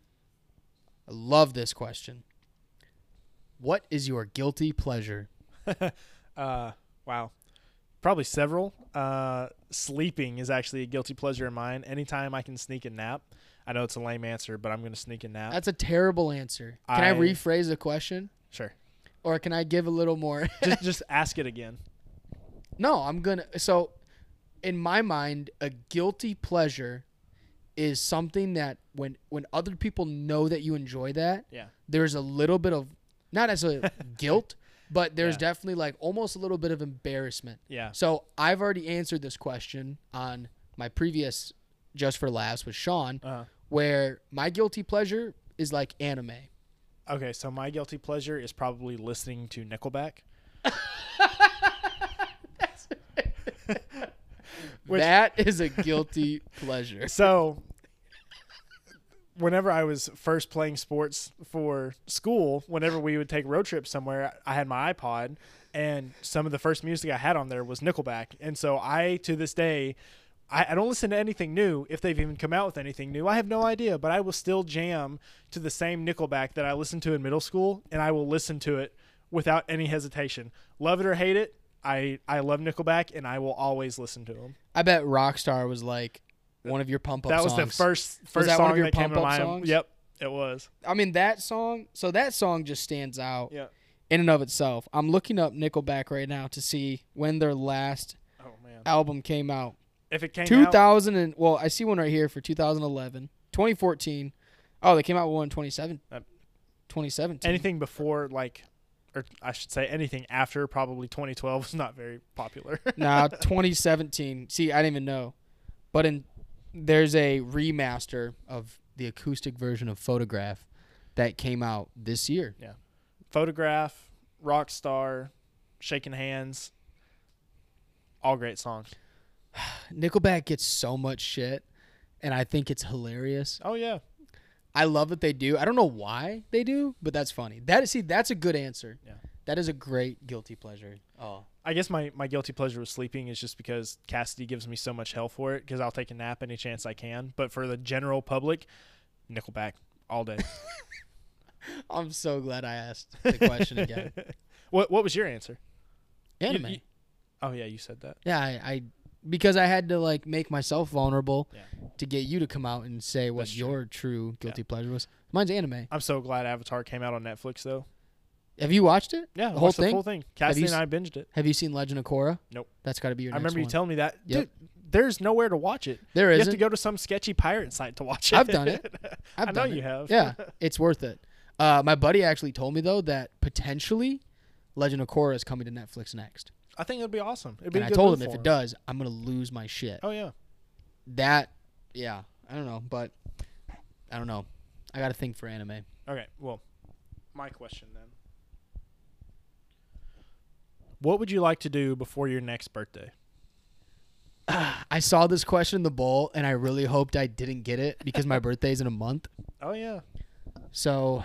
I love this question. What is your guilty pleasure? uh, wow. Probably several. Uh, sleeping is actually a guilty pleasure of mine. Anytime I can sneak a nap. I know it's a lame answer, but I'm going to sneak a nap. That's a terrible answer. Can I, I rephrase the question? Sure. Or can I give a little more? just just ask it again. No, I'm going to. So, in my mind, a guilty pleasure is something that when, when other people know that you enjoy that, Yeah. there's a little bit of, not necessarily guilt, but there's Yeah. definitely like almost a little bit of embarrassment. Yeah. So I've already answered this question on my previous Just for Laughs with Sean, Uh-huh. where my guilty pleasure is like anime. Okay, so my guilty pleasure is probably listening to Nickelback. Which- That is a guilty pleasure. So, whenever I was first playing sports for school, whenever we would take road trips somewhere, I had my iPod, and some of the first music I had on there was Nickelback. And so I, to this day, I, I don't listen to anything new. If they've even come out with anything new, I have no idea. But I will still jam to the same Nickelback that I listened to in middle school, and I will listen to it without any hesitation. Love it or hate it, I, I love Nickelback, and I will always listen to them. I bet Rockstar was like one of your pump up That songs. was the first first that one song of your that came to pump-up mind. songs? Yep, it was. I mean, that song, so that song just stands out Yeah. in and of itself. I'm looking up Nickelback right now to see when their last Oh man. album came out. If it came two out, thousand and well, I see one right here for two thousand eleven, twenty fourteen. Oh, they came out with one in twenty-seven, Uh, twenty seventeen. anything before like, or I should say anything after probably twenty twelve was not very popular. Nah, twenty seventeen. See, I didn't even know. But in there's a remaster of the acoustic version of Photograph that came out this year. Photograph, Rockstar, Shaking Hands, all great songs. Nickelback gets so much shit, and I think it's hilarious. Oh yeah. I love that they do. I don't know why they do, but that's funny. That see, that's a good answer. Yeah. That is a great guilty pleasure. Oh. I guess my, my guilty pleasure with sleeping is just because Cassidy gives me so much hell for it because I'll take a nap any chance I can. But for the general public, Nickelback all day. I'm so glad I asked the question again. What What was your answer? Anime. You- you- oh yeah, you said that. yeah, I, I because I had to like make myself vulnerable Yeah. to get you to come out and say what That's true. your true guilty pleasure was. Mine's anime. I'm so glad Avatar came out on Netflix though. Have you watched it? Yeah, The I whole watched the thing? full thing. Cassidy you and I binged it. Have you seen Legend of Korra? Nope. That's got to be your I next remember you one. telling me that. Yep. Dude, there's nowhere to watch it. There You isn't. have to go to some sketchy pirate site to watch it. I've done it. I've I know done you it. have. Yeah, it's worth it. Uh, my buddy actually told me though that potentially Legend of Korra is coming to Netflix next. I think it'd be awesome. It'd be And a I good told move him if for it does, I'm gonna lose my shit. Oh yeah. That, yeah, I don't know, but I don't know. I got to think for anime. Okay. Well, my question then. What would you like to do before your next birthday? I saw this question in the bowl, and I really hoped I didn't get it because my birthday's in a month. Oh yeah. So,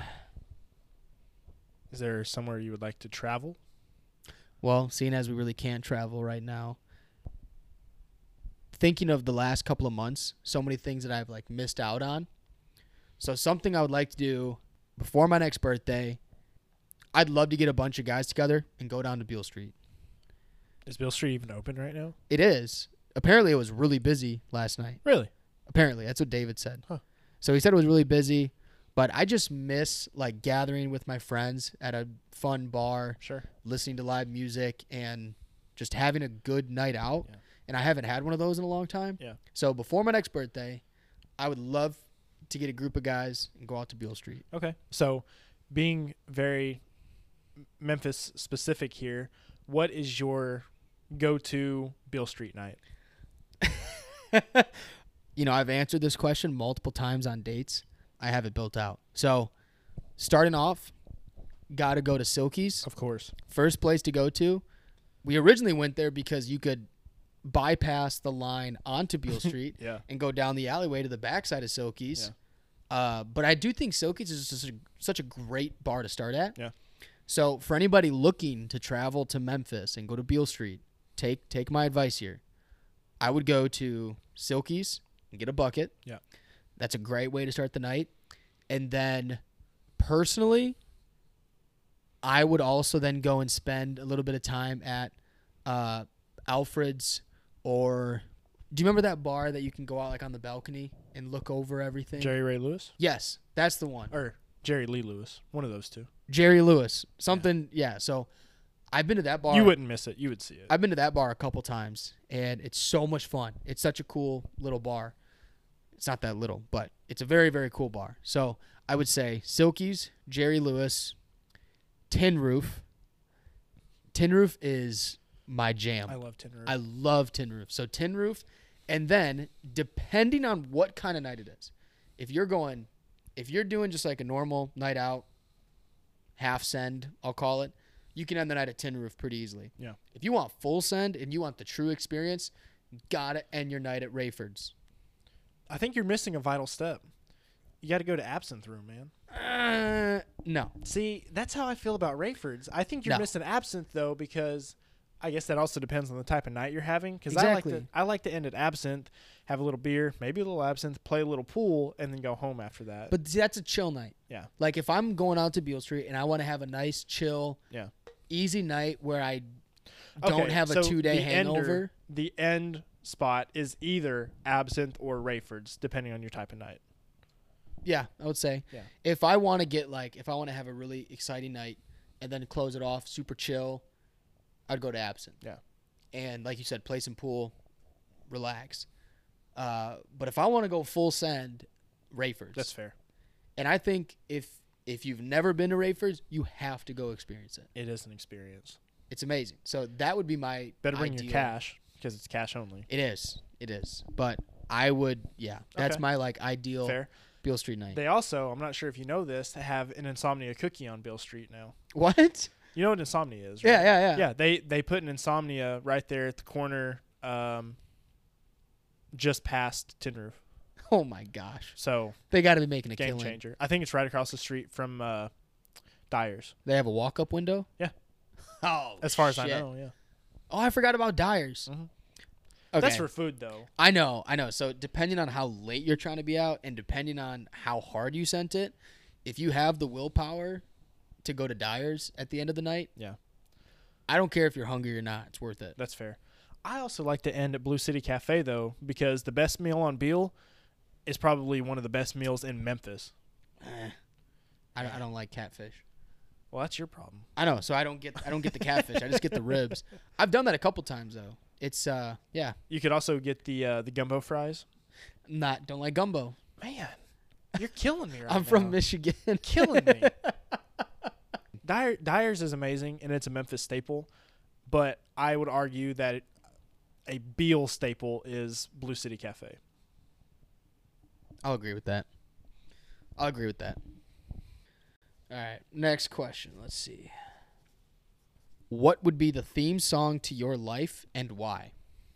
Is there somewhere you would like to travel? well, seeing as we really can't travel right now, thinking of the last couple of months, so many things that I've like missed out on. So something I would like to do before my next birthday, I'd love to get a bunch of guys together and go down to Beale Street. Is Beale Street even open right now? It is. Apparently it was really busy last night. Really? Apparently. That's what David said. Huh. So he said it was really busy, but I just miss like gathering with my friends at a fun bar, Sure. listening to live music and just having a good night out. Yeah. And I haven't had one of those in a long time. Yeah. So before my next birthday, I would love to get a group of guys and go out to Beale Street. Okay. So being very Memphis specific here, what is your go-to Beale Street night? You know, I've answered this question multiple times on dates. I have it built out. So starting off, got to go to Silky's. Of course. First place to go to. We originally went there because you could bypass the line onto Beale Street Yeah. and go down the alleyway to the backside of Silky's. Yeah. Uh, but I do think Silky's is just a, such a great bar to start at. Yeah. So for anybody looking to travel to Memphis and go to Beale Street, take take my advice here. I would go to Silky's and get a bucket. Yeah. That's a great way to start the night. And then personally, I would also then go and spend a little bit of time at uh, Alfred's, or do you remember that bar that you can go out like on the balcony and look over everything? Jerry Ray Lewis? Yes, that's the one. Or Jerry Lee Lewis. One of those two. Jerry Lewis. Something, yeah. yeah. So I've been to that bar. You wouldn't miss it. You would see it. I've been to that bar a couple times, and it's so much fun. It's such a cool little bar. It's not that little, but it's a very, very cool bar. So I would say Silky's, Jerry Lewis, Tin Roof. Tin Roof is my jam. I love Tin Roof. I love Tin Roof. So Tin Roof, and then depending on what kind of night it is, if you're going, if you're doing just like a normal night out, half send, I'll call it, you can end the night at Tin Roof pretty easily. Yeah. If you want full send and you want the true experience, gotta end your night at Rayford's. I think you're missing a vital step. You got to go to Absinthe Room, man. Uh, no. See, that's how I feel about Rayford's. I think you're No. missing Absinthe, though, because I guess that also depends on the type of night you're having. Because Exactly. I like to, I like to end at Absinthe, have a little beer, maybe a little Absinthe, play a little pool, and then go home after that. But see, that's a chill night. yeah, Like if I'm going out to Beale Street and I want to have a nice, chill, yeah. easy night where I don't Okay, have a so two-day the hangover. ender- the end spot is either Absinthe or Rayford's, depending on your type of night. Yeah, I would say. Yeah. If I want to get like, if I want to have a really exciting night and then close it off super chill, I'd go to Absinthe. Yeah. And like you said, play some pool, relax. Uh, but if I want to go full send, Rayford's. That's fair. And I think if if you've never been to Rayford's, you have to go experience it. It is an experience. It's amazing. So that would be my Better bring ideal. your cash because it's cash only. It is. It is. But I would, yeah, that's Okay. my like ideal Fair. Beale Street night. They also, I'm not sure if you know this, have an Insomnia cookie on Beale Street now. What? You know what Insomnia is, right? Yeah, yeah, yeah. Yeah, they they put an Insomnia right there at the corner, um, just past Tin Roof. Oh my gosh. So They got to be making a game killing. changer. I think it's right across the street from uh, Dyer's. They have a walk-up window? Yeah. Oh, As far as I shit. know, yeah. Oh, I forgot about Dyer's. Mhm. Okay. That's for food, though. I know, I know. So depending on how late you're trying to be out and depending on how hard you sent it, if you have the willpower to go to Dyer's at the end of the night, Yeah, I don't care if you're hungry or not. It's worth it. that's fair. I also like to end at Blue City Cafe, though, because the best meal on Beale is probably one of the best meals in Memphis. Eh, I, don't, I don't like catfish. Well, that's your problem. I know, so I don't get I don't get the catfish. I just get the ribs. I've done that a couple times though. It's uh yeah, You could also get the uh, the gumbo fries. not don't like gumbo. Man, you're killing me right I'm now. from Michigan. Killing me. Dyer, Dyer's is amazing, and it's a Memphis staple, but I would argue that it, a Beale staple is Blue City Cafe. I'll agree with that. I'll agree with that. All right, next question. Let's see. What would be the theme song to your life and why?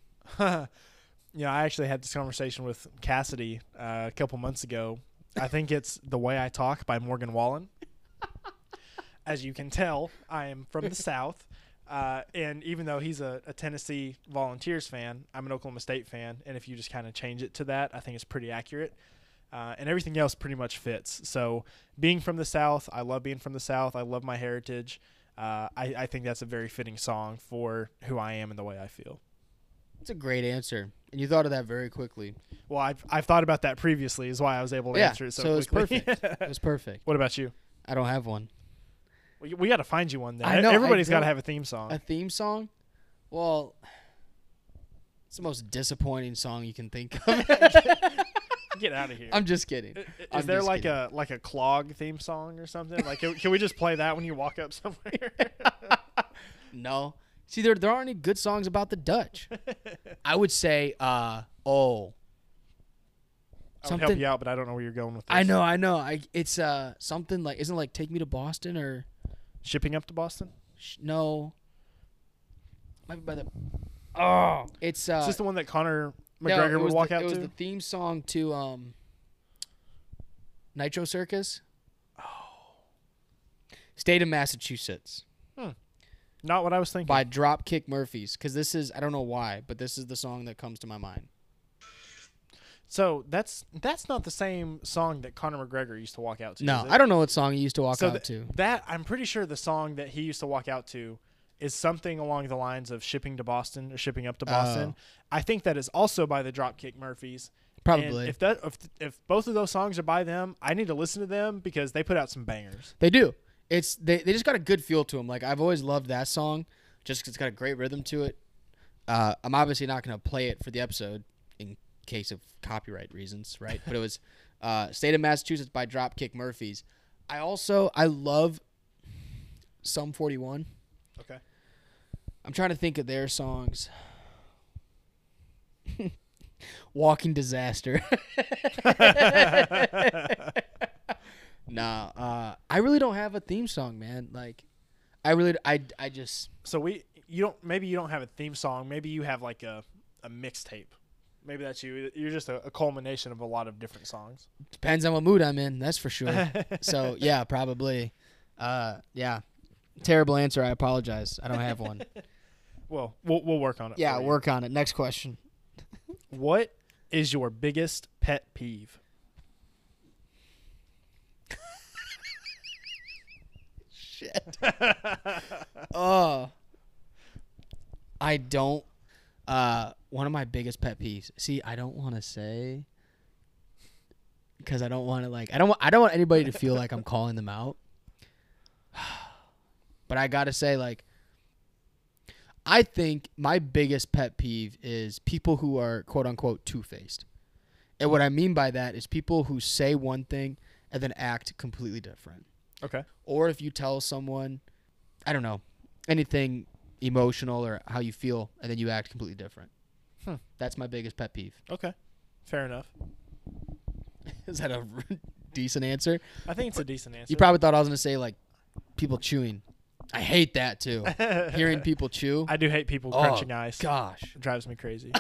You know, I actually had this conversation with Cassidy uh, a couple months ago. I think it's The Way I Talk by Morgan Wallen. As you can tell, I am from the South. Uh, and even though he's a, a Tennessee Volunteers fan, I'm an Oklahoma State fan. And if you just kind of change it to that, I think it's pretty accurate. Uh, and everything else pretty much fits. So being from the South, I love being from the South. I love my heritage. Uh, I, I think that's a very fitting song for who I am and the way I feel. It's a great answer. And you thought of that very quickly. Well, I've, I've thought about that previously is why I was able to yeah, answer it so, so it was quickly. perfect. It was perfect. What about you? I don't have one. We, we got to find you one then. I know, Everybody's I got to don't- have a theme song. A theme song? Well, it's the most disappointing song you can think of. Get out of here. I'm just kidding. I- Is I'm there just like kidding. a like a clog theme song or something? Like, can, can we just play that when you walk up somewhere? No. See, there there aren't any good songs about the Dutch. I would say, uh, oh. I would help you out, but I don't know where you're going with this. I know, I know. I it's uh something like isn't it like Take Me to Boston or Shipping up to Boston? sh- no. Might be by the oh, it's uh Is this the one that Conor no, McGregor it would was walk the, out It was to? the theme song to um Nitro Circus. Oh. State of Massachusetts Not what I was thinking. by Dropkick Murphys, because this is I don't know why, but this is the song that comes to my mind. So that's that's not the same song that Conor McGregor used to walk out to. No, is it? I don't know what song he used to walk So out th- to. That I'm pretty sure the song that he used to walk out to is something along the lines of Shipping to Boston or Shipping up to Boston. Oh. I think that is also by the Dropkick Murphys. Probably. And if that if, if both of those songs are by them, I need to listen to them because they put out some bangers. They do. It's they, they just got a good feel to them. Like I've always loved that song, just 'cause it's got a great rhythm to it. Uh, I'm obviously not going to play it for the episode in case of copyright reasons, right? But it was uh, "State of Massachusetts" by Dropkick Murphys. I also I love Sum forty-one. Okay. I'm trying to think of their songs. Walking Disaster. Nah, uh, I really don't have a theme song, man. Like, I really, I, I just So we you don't maybe you don't have a theme song. Maybe you have like a a mixtape. Maybe that's you. You're just a, a culmination of a lot of different songs. depends on what mood I'm in. That's for sure. So yeah, probably. Uh, yeah, terrible answer. I apologize. I don't have one. Well, we'll we'll work on it. Yeah, for you. work on it. Next question. What is your biggest pet peeve? Shit. Oh, I don't. Uh, one of my biggest pet peeves. See, I don't want to say because I don't want to like. I don't want. I don't want anybody to feel like I'm calling them out. But I gotta say, like, I think my biggest pet peeve is people who are quote unquote two faced. And what I mean by that is people who say one thing and then act completely different. Okay. Or if you tell someone, I don't know, anything emotional or how you feel, and then you act completely different. Hmm. That's my biggest pet peeve. Okay. Fair enough. Is that a decent answer? I think it's a decent answer. You probably thought I was going to say, like, people chewing. I hate that, too. Hearing people chew. I do hate people Oh, crunching ice. Gosh. It drives me crazy.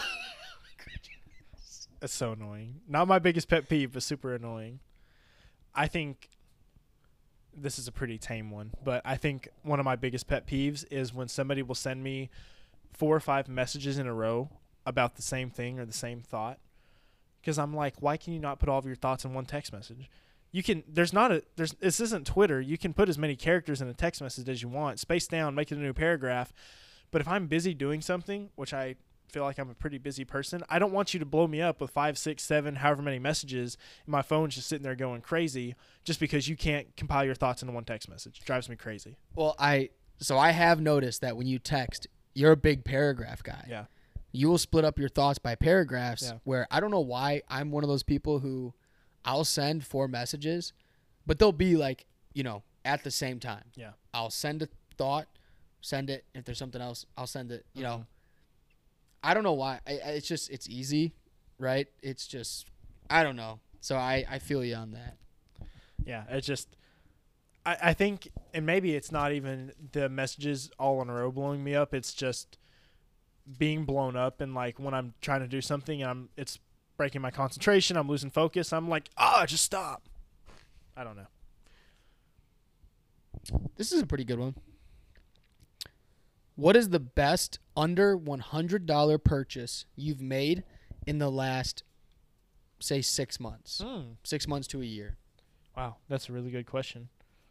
It's so annoying. Not my biggest pet peeve, but super annoying. I think this is a pretty tame one, but I think one of my biggest pet peeves is when somebody will send me four or five messages in a row about the same thing or the same thought. Because I'm like, why can you not put all of your thoughts in one text message? You can. There's not a. There's. This isn't Twitter. You can put as many characters in a text message as you want. Space down, make it a new paragraph. But if I'm busy doing something, which I feel like I'm a pretty busy person, I don't want you to blow me up with five, six, seven, however many messages. And my phone's just sitting there going crazy just because you can't compile your thoughts into one text message. It drives me crazy. Well, I so I have noticed that when you text, you're a big paragraph guy. Yeah. You will split up your thoughts by paragraphs Yeah. where I don't know why I'm one of those people who I'll send four messages, but they'll be like, you know, at the same time. Yeah. I'll send a thought, send it. If there's something else, I'll send it. You Mhm. know, I don't know why. I, I- it's just, it's easy, right? It's just, I don't know. So I, I feel you on that. Yeah, it's just, I, I think, and maybe it's not even the messages all in a row blowing me up. It's just being blown up, and like when I'm trying to do something, and I'm it's breaking my concentration. I'm losing focus. I'm like, ah, just stop. I don't know. This is a pretty good one. What is the best under one hundred dollars purchase you've made in the last, say, six months? Mm. Six months to a year. Wow, that's a really good question.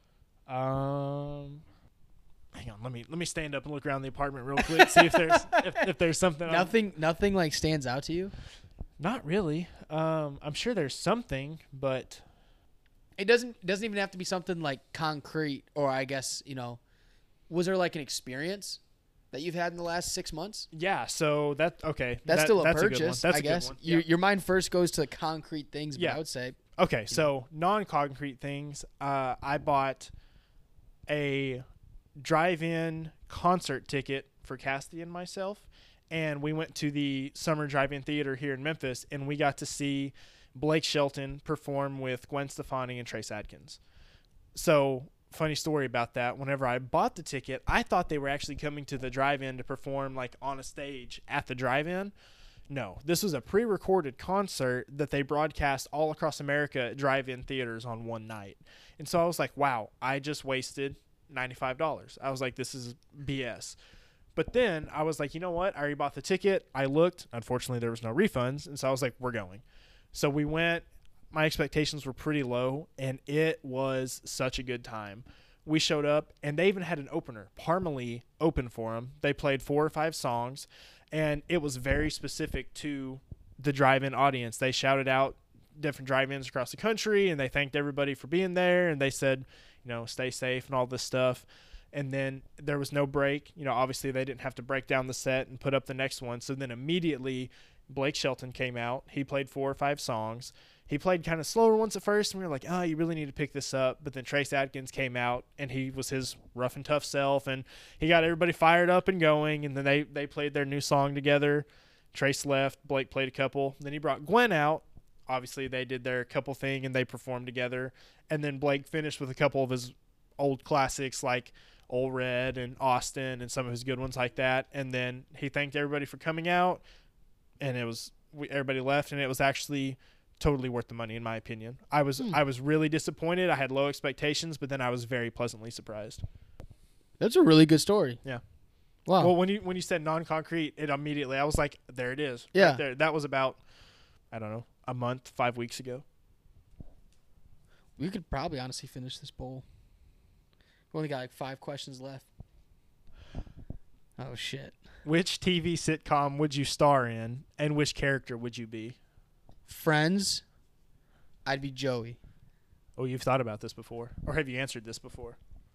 Um, hang on, let me let me stand up and look around the apartment real quick, see if there's if, if there's something. Nothing, I'm, nothing like stands out to you. Not really. Um, I'm sure there's something, but it doesn't doesn't even have to be something like concrete. Or I guess you know, was there like an experience that you've had in the last six months? Yeah. So that okay. That's that, still a that's purchase. A that's I a guess good one. your Yeah. your mind first goes to concrete things. But Yeah. I would say Okay. So non-concrete things. Uh, I bought a drive-in concert ticket for Cassidy and myself, and we went to the Summer Drive-In Theater here in Memphis, and we got to see Blake Shelton perform with Gwen Stefani and Trace Adkins. So, funny story about that. Whenever I bought the ticket, I thought they were actually coming to the drive-in to perform like on a stage at the drive-in. No, this was a pre-recorded concert that they broadcast all across America at drive-in theaters on one night. And so I was like, wow, I just wasted ninety-five dollars. I was like, this is B S. But then I was like, you know what? I already bought the ticket. I looked. Unfortunately, there was no refunds. And so I was like, we're going. So we went. My expectations were pretty low, and it was such a good time. We showed up, and they even had an opener. Parmalee opened for them. They played four or five songs, and it was very specific to the drive-in audience. They shouted out different drive-ins across the country, and they thanked everybody for being there, and they said, you know, stay safe and all this stuff. And then there was no break. You know, obviously they didn't have to break down the set and put up the next one. So then immediately Blake Shelton came out. He played four or five songs. He played kind of slower ones at first, and we were like, oh, you really need to pick this up. But then Trace Adkins came out, and he was his rough and tough self, and he got everybody fired up and going, and then they, they played their new song together. Trace left. Blake played a couple. Then he brought Gwen out. Obviously, they did their couple thing, and they performed together. And then Blake finished with a couple of his old classics like Old Red and Austin and some of his good ones like that. And then he thanked everybody for coming out, and it was we, everybody left, and it was actually totally worth the money in my opinion. I was hmm. I was really disappointed. I had low expectations, but then I was very pleasantly surprised. That's a really good story. Yeah. Wow. Well, when you when you said non-concrete, it immediately I was like, there it is. Yeah. Right there. That was about I don't know, a month, five weeks ago. We could probably honestly finish this bowl. We only got like five questions left. Oh shit. Which T V sitcom would you star in, and which character would you be? Friends, I'd be Joey. Oh, you've thought about this before? Or have you answered this before?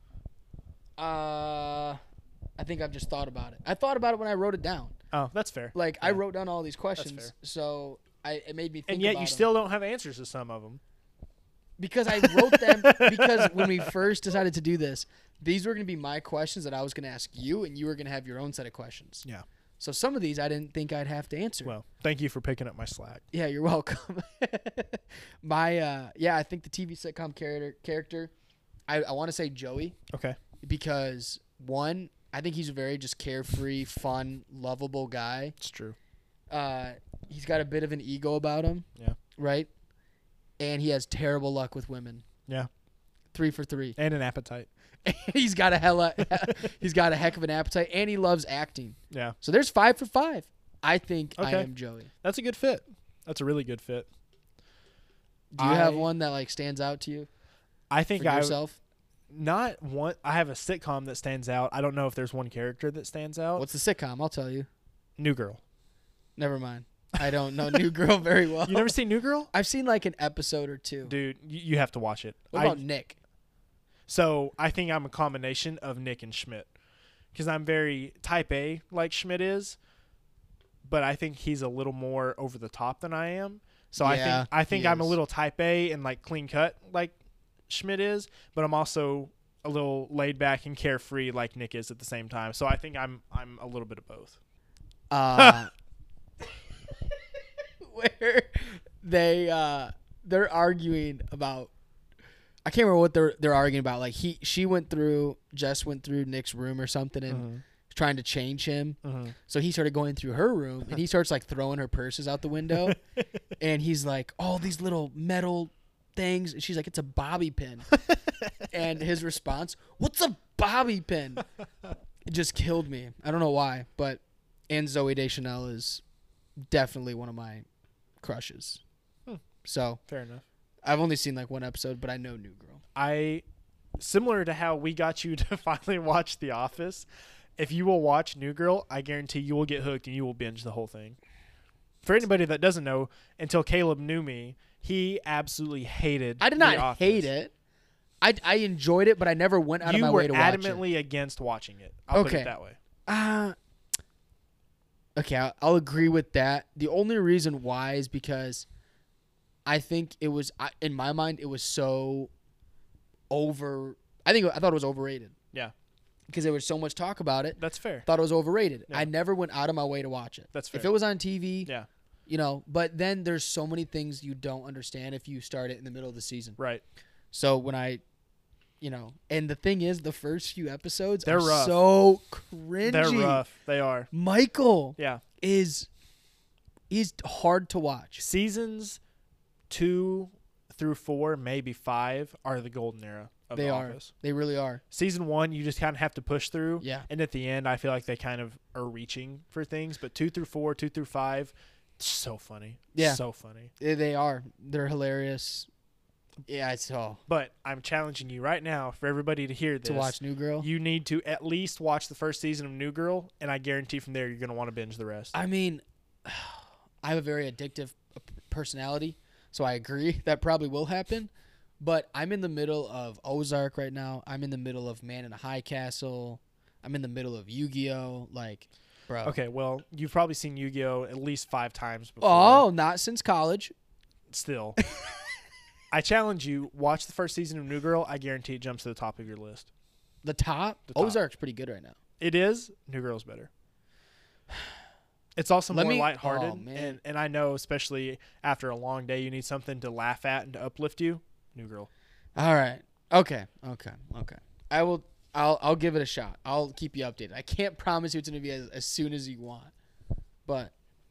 Uh, I think I've just thought about it. I thought about it when I wrote it down. Oh, that's fair. Like, yeah. I wrote down all these questions, so I it made me think And yet about you them. still don't have answers to some of them. Because I wrote them, because when we first decided to do this, these were going to be my questions that I was going to ask you, and you were going to have your own set of questions. Yeah. So some of these I didn't think I'd have to answer. Well, thank you for picking up my slack. Yeah, you're welcome. my, uh, yeah, I think the T V sitcom character, character I, I want to say Joey. Okay. Because, one, I think he's a very just carefree, fun, lovable guy. It's true. Uh, he's got a bit of an ego about him. Yeah. Right? And he has terrible luck with women. Yeah. Three for three. And an appetite. he's got a hella, he's got a heck of an appetite, and he loves acting. Yeah. So there's five for five. I think okay. I am Joey. That's a good fit. That's a really good fit. Do you I, have one that like stands out to you? I think for I yourself. Not one. I have a sitcom that stands out. I don't know if there's one character that stands out. What's the sitcom? I'll tell you. New Girl. Never mind. I don't know New Girl very well. You never seen New Girl? I've seen like an episode or two. Dude, you, you have to watch it. What about I, Nick? So I think I'm a combination of Nick and Schmidt, because I'm very type A like Schmidt is, but I think he's a little more over the top than I am. So Yeah, I think I think he I'm a is. little type A and like clean cut like Schmidt is, but I'm also a little laid back and carefree like Nick is at the same time. So I think I'm I'm a little bit of both. Uh, where they uh, they're arguing about. I can't remember what they're they're arguing about. Like he she went through Jess went through Nick's room or something and Mm-hmm. trying to change him. Mm-hmm. So he started going through her room and he starts like throwing her purses out the window, and he's like, all these little metal things. And she's like, it's a bobby pin. And his response, what's a bobby pin? It just killed me. I don't know why, but and Zoe Deschanel is definitely one of my crushes. Hmm. So Fair enough. I've only seen like one episode, but I know New Girl. I, similar to how we got you to finally watch The Office, if you will watch New Girl, I guarantee you will get hooked and you will binge the whole thing. For anybody that doesn't know, until Caleb knew me, he absolutely hated I did The not Office. hate it. I, I enjoyed it, but I never went out you of my were way to watch it. adamantly against watching it. I'll put Okay. it that way. Uh, okay, I'll, I'll agree with that. The only reason why is because I think it was, I- in my mind, it was so over. I think I thought it was overrated. Yeah. Because there was so much talk about it. That's fair. Thought it was overrated. Yeah. I never went out of my way to watch it. That's fair. If it was on T V, Yeah. you know, but then there's so many things you don't understand if you start it in the middle of the season. Right. So when I, you know, and the thing is, the first few episodes They're are rough. so cringy. They're rough. They are. Michael Yeah. is is hard to watch. Seasons two through four, maybe five, are the golden era of They The are. Office. They really are. Season one, you just kind of have to push through. Yeah. And at the end, I feel like they kind of are reaching for things. But two through four, two through five, so funny. Yeah. So funny. They they are. They're hilarious. Yeah, it's all But I'm challenging you right now for everybody to hear this. to watch New Girl. You need to at least watch the first season of New Girl, and I guarantee from there you're going to want to binge the rest. I mean, I have a very addictive personality, so I agree that probably will happen. But I'm in the middle of Ozark right now. I'm in the middle of Man in the High Castle. I'm in the middle of Yu-Gi-Oh! Like, bro. Okay, well, you've probably seen Yu-Gi-Oh! At least five times before. Oh, not since college. Still. I challenge you, watch the first season of New Girl. I guarantee it jumps to the top of your list. The top? The top. Ozark's pretty good right now. It is. New Girl's better. It's also Let more me- lighthearted. oh, man. and, and I know, especially after a long day, you need something to laugh at and to uplift you. New Girl. All right. Okay. Okay. Okay. I will. I'll. I'll give it a shot. I'll keep you updated. I can't promise you it's gonna be as, as soon as you want, but.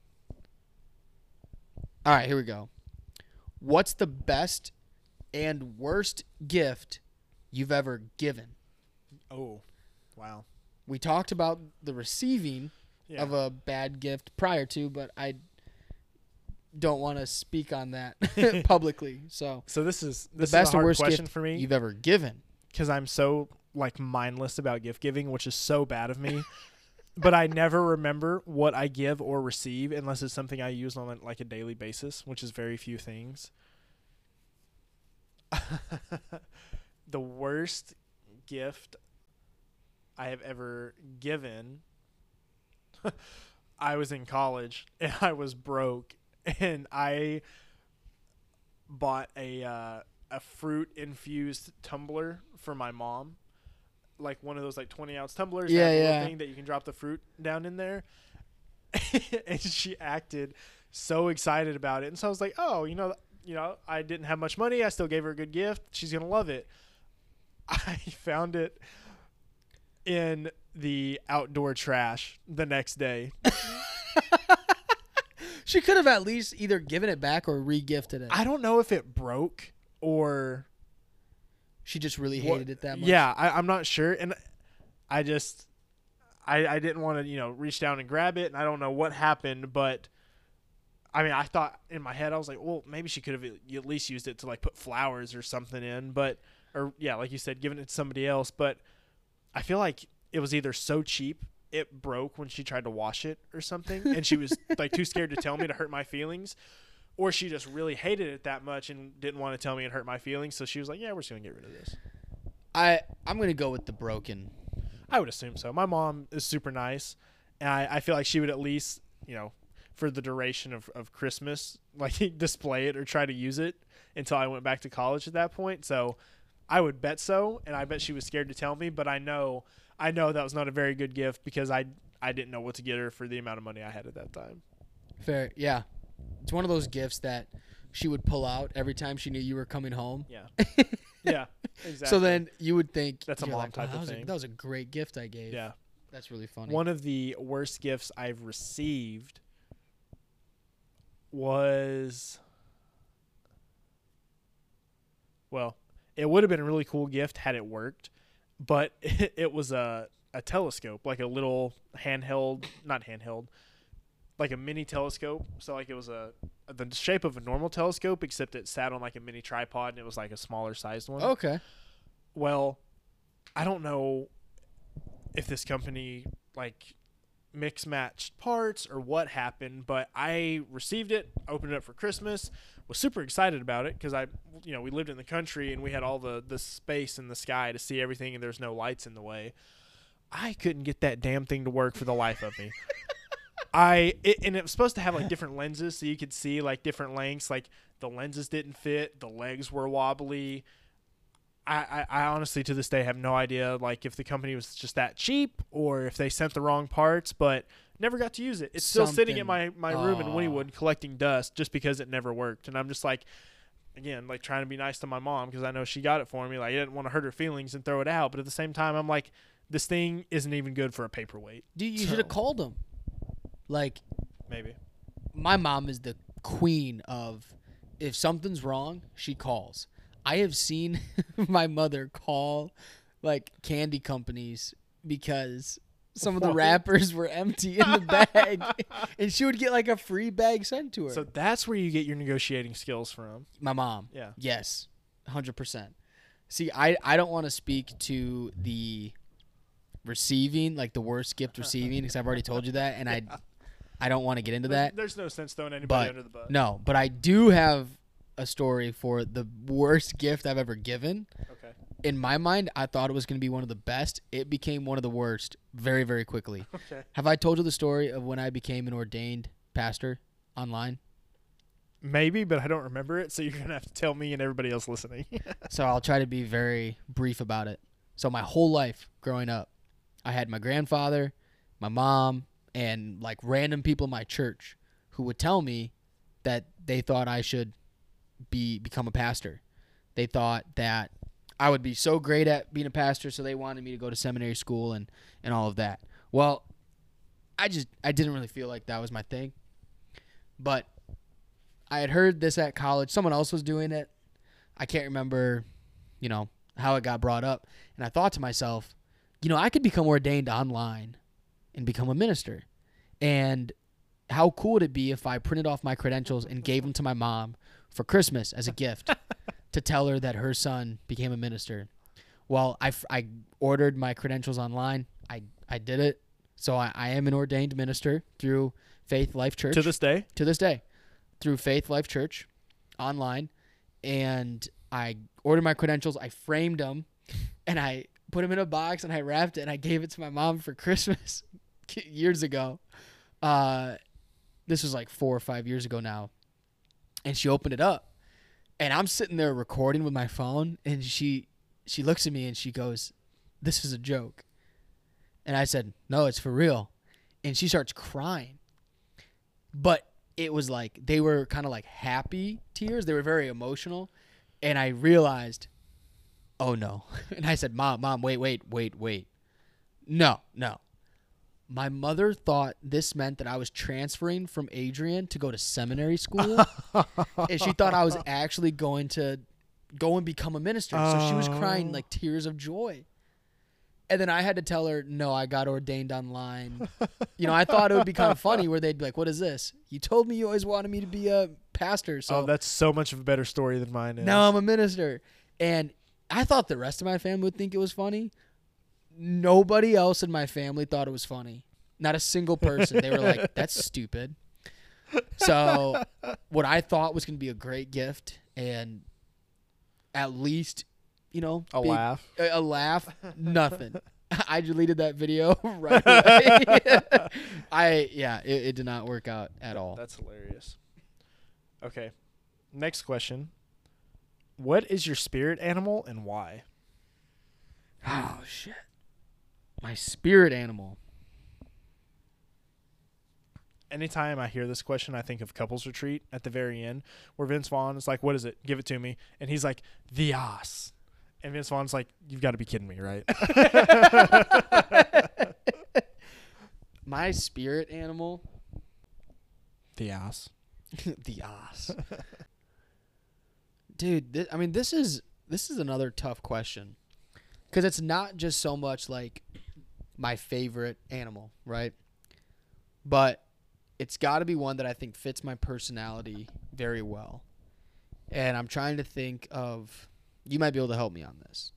All right. Here we go. What's the best and worst gift you've ever given? Oh, wow. We talked about the receiving Yeah. of a bad gift prior to, but I don't want to speak on that publicly. So so this is the this best is a or hard worst question gift for me you've ever given. because I'm so like mindless about gift giving, which is so bad of me. But I never remember what I give or receive unless it's something I use on like a daily basis, which is very few things. The worst gift I have ever given, I was in college and I was broke and I bought a uh, a fruit infused tumbler for my mom, like one of those like twenty ounce tumblers. that Yeah, have a little yeah. thing that you can drop the fruit down in there. And she acted so excited about it, and so I was like, oh, you know, you know, I didn't have much money. I still gave her a good gift. She's gonna love it. I found it in the outdoor trash the next day. She could have at least either given it back or re-gifted it. I don't know if it broke or She just really what- hated it that much. Yeah, I, I'm not sure, and I just I I didn't want to you know reach down and grab it, and I don't know what happened, but I mean I thought in my head I was like, well, maybe she could have at least used it to like put flowers or something in, but or yeah, like you said, giving it to somebody else, but I feel like it was either so cheap it broke when she tried to wash it or something, and she was like too scared to tell me to hurt my feelings, or she just really hated it that much and didn't want to tell me and hurt my feelings, so she was like, yeah, we're just gonna get rid of this. I I'm gonna go with the broken. I would assume so. My mom is super nice, and I, I feel like she would at least, you know, for the duration of, of Christmas, like display it or try to use it until I went back to college at that point. So I would bet so, and I bet she was scared to tell me, but I know I know that was not a very good gift because I I didn't know what to get her for the amount of money I had at that time. Fair, yeah. It's one of those gifts that she would pull out every time she knew you were coming home. Yeah. Yeah, exactly. So then you would think That's a you're mom like, type wow, of that was a- thing. that was a great gift I gave. Yeah. That's really funny. One of the worst gifts I've received was, well, it would have been a really cool gift had it worked, but it, it was a a telescope, like a little handheld, not handheld, like a mini telescope. So like it was a the shape of a normal telescope, except it sat on like a mini tripod and it was like a smaller sized one. Okay. Well, I don't know if this company like mix matched parts or what happened, but I received it, opened it up for Christmas, was super excited about it because I, you know, we lived in the country and we had all the the space in the sky to see everything, and there's no lights in the way. I couldn't get that damn thing to work for the life of me. I it, and it was supposed to have like different lenses so you could see like different lengths. Like the lenses didn't fit, the legs were wobbly. I, I, I honestly to this day have no idea like if the company was just that cheap or if they sent the wrong parts, but never got to use it. It's still sitting in my, my room in Wynnewood collecting dust just because it never worked. And I'm just like, again, like trying to be nice to my mom because I know she got it for me. Like I didn't want to hurt her feelings and throw it out, but at the same time I'm like, this thing isn't even good for a paperweight. Dude, you So- should have called them. Like, Maybe. my mom is the queen of if something's wrong, she calls. I have seen my mother call like candy companies because some of the What? wrappers were empty in the bag, and she would get like a free bag sent to her. So that's where you get your negotiating skills from. My mom. Yeah. Yes, one hundred percent. See, I, I don't want to speak to the receiving, like the worst gift receiving, because I've already told you that, and I I don't want to get into that. There's no sense throwing anybody But under the bus. no, but I do have a story for the worst gift I've ever given. Okay. In my mind, I thought it was going to be one of the best. It became one of the worst very, very quickly. Okay. Have I told you the story of when I became an ordained pastor online? Maybe, but I don't remember it, so you're going to have to tell me and everybody else listening. So I'll try to be very brief about it. So my whole life growing up, I had my grandfather, my mom, and like random people in my church who would tell me that they thought I should be become a pastor. They thought that I would be so great at being a pastor, so they wanted me to go to seminary school and, and all of that. Well, I just I didn't really feel like that was my thing. But I had heard this at college. Someone else was doing it. I can't remember, you know, how it got brought up. And I thought to myself, you know, I could become ordained online and become a minister. And how cool would it be if I printed off my credentials and gave them to my mom for Christmas as a gift to tell her that her son became a minister? Well, I, I ordered my credentials online. I, I did it. So I, I am an ordained minister through Faith Life Church. To this day? To this day. Through Faith Life Church online. And I ordered my credentials. I framed them. And I put them in a box and I wrapped it and I gave it to my mom for Christmas years ago. Uh, this was like four or five years ago now. And she opened it up. And I'm sitting there recording with my phone. And she she looks at me and she goes, "This is a joke." And I said, "No, it's for real." And she starts crying. But it was like they were kind of like happy tears. They were very emotional. And I realized, oh, no. And I said, Mom, Mom, wait, wait, wait, wait. No, no. My mother thought this meant that I was transferring from Adrian to go to seminary school. And she thought I was actually going to go and become a minister. So she was crying like tears of joy. And then I had to tell her, no, I got ordained online. You know, I thought it would be kind of funny where they'd be like, what is this? You told me you always wanted me to be a pastor. So Oh, that's so much of a better story than mine is. now I'm a minister. And I thought the rest of my family would think it was funny. Nobody else in my family thought it was funny. Not a single person. They were like, that's stupid. So what I thought was going to be a great gift and at least, you know, A big- laugh. a, a laugh, nothing. I deleted that video right away. I yeah, it, it did not work out at all. That's hilarious. Okay. Next question. What is your spirit animal and why? Oh shit. My spirit animal. Anytime I hear this question, I think of Couples Retreat at the very end, where Vince Vaughn is like, "What is it? Give it to me." And he's like, "The ass." And Vince Vaughn's like, "You've got to be kidding me, right?" My spirit animal. The ass. The ass. Dude, th- I mean, this is this is another tough question, because it's not just so much like my favorite animal, right? But it's got to be one that I think fits my personality very well. And I'm trying to think of, you might be able to help me on this.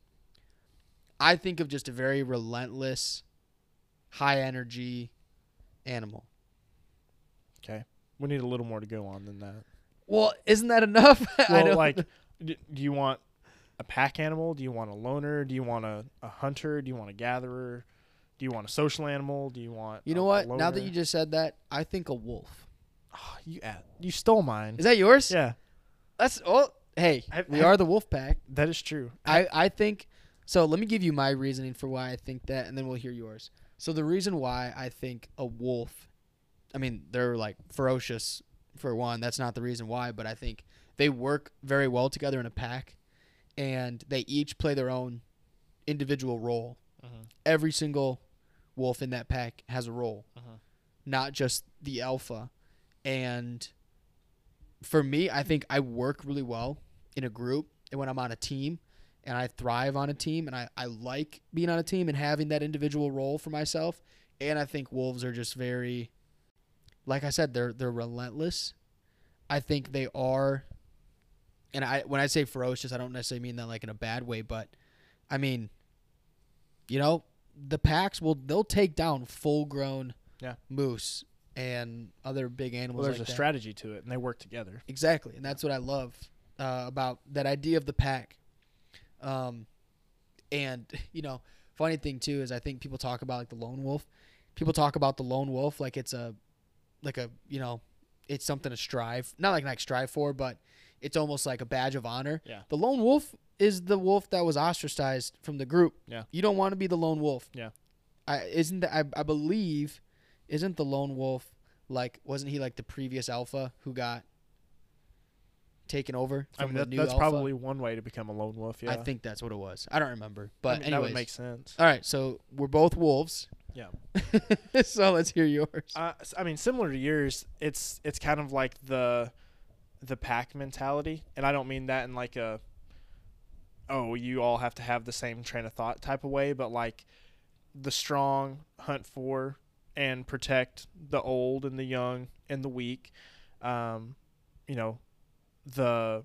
I think of just a very relentless, high energy animal. Okay. We need a little more to go on than that. Well, isn't that enough? I Well, know. like, d- do you want a pack animal? Do you want a loner? Do you want a, a hunter? Do you want a gatherer? Do you want a social animal? Do you want You a, know a what? Now that loner? you just said that, I think a wolf. Oh, you add, you stole mine. Is that yours? Yeah, That's oh, hey, Have- we have- are the wolf pack. that is true. I, I think so. Let me give you my reasoning for why I think that, and then we'll hear yours. So the reason why I think a wolf, I mean, they're like ferocious for one. That's not the reason why, but I think they work very well together in a pack, and they each play their own individual role. Mm-hmm. Every single wolf in that pack has a role, Mhm. not just the alpha. And for me, I think I work really well in a group and when I'm on a team, and I thrive on a team, and I, I like being on a team and having that individual role for myself. And I think wolves are just very, like I said, they're they're relentless. I think they are, and I when I say ferocious, I don't necessarily mean that like in a bad way, but I mean, you know, the packs will they'll take down full grown Yeah. moose and other big animals. Well, there's like a that. strategy to it, and they work together. Exactly, and that's what I love uh, about that idea of the pack. Um, and you know, funny thing too is I think people talk about like the lone wolf. People talk about the lone wolf like it's a, like a you know, it's something to strive, not like like strive for, but it's almost like a badge of honor. Yeah. The lone wolf is the wolf that was ostracized from the group. Yeah. You don't want to be the lone wolf. Yeah. I isn't that I I believe, isn't the lone wolf like wasn't he like the previous alpha who got taken over I from mean, the that, new that's alpha? probably one way to become a lone wolf. Yeah, I think that's what it was. I don't remember, but I mean, that anyways, would make sense. all right. So we're both wolves. Yeah. So let's hear yours. Uh, s- I mean, similar to yours, it's it's kind of like the the pack mentality, and I don't mean that in like a oh you all have to have the same train of thought type of way, but like the strong hunt for and protect the old and the young and the weak. Um, you know, the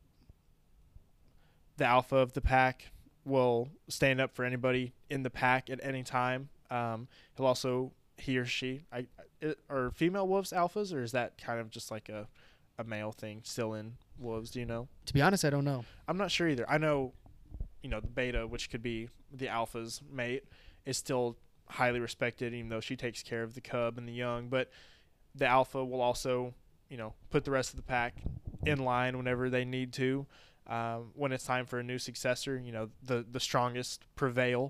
the alpha of the pack will stand up for anybody in the pack at any time. Um, he'll also he or she I it, are female wolves alphas, or is that kind of just like a a male thing still in wolves? Do you know? To be honest, I don't know. I'm not sure either. I know, you know, the beta, which could be the alpha's mate, is still highly respected, even though she takes care of the cub and the young. But the alpha will also, you know, put the rest of the pack in line whenever they need to. Um, when it's time for a new successor, you know, the the strongest prevail.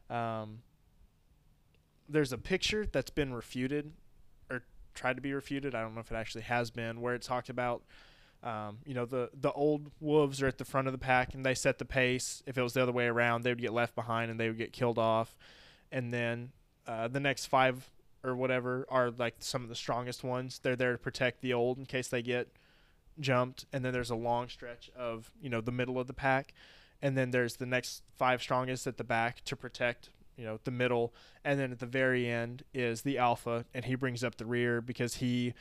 Um, there's a picture that's been refuted or tried to be refuted. I don't know if it actually has been, where it talked about, um, you know, the, the old wolves are at the front of the pack and they set the pace. If it was the other way around, they would get left behind and they would get killed off. And then uh, the next five or whatever are like some of the strongest ones. They're there to protect the old in case they get jumped. And then there's a long stretch of, you know, the middle of the pack. And then there's the next five strongest at the back to protect, you know, the middle. And then at the very end is the alpha, and he brings up the rear because he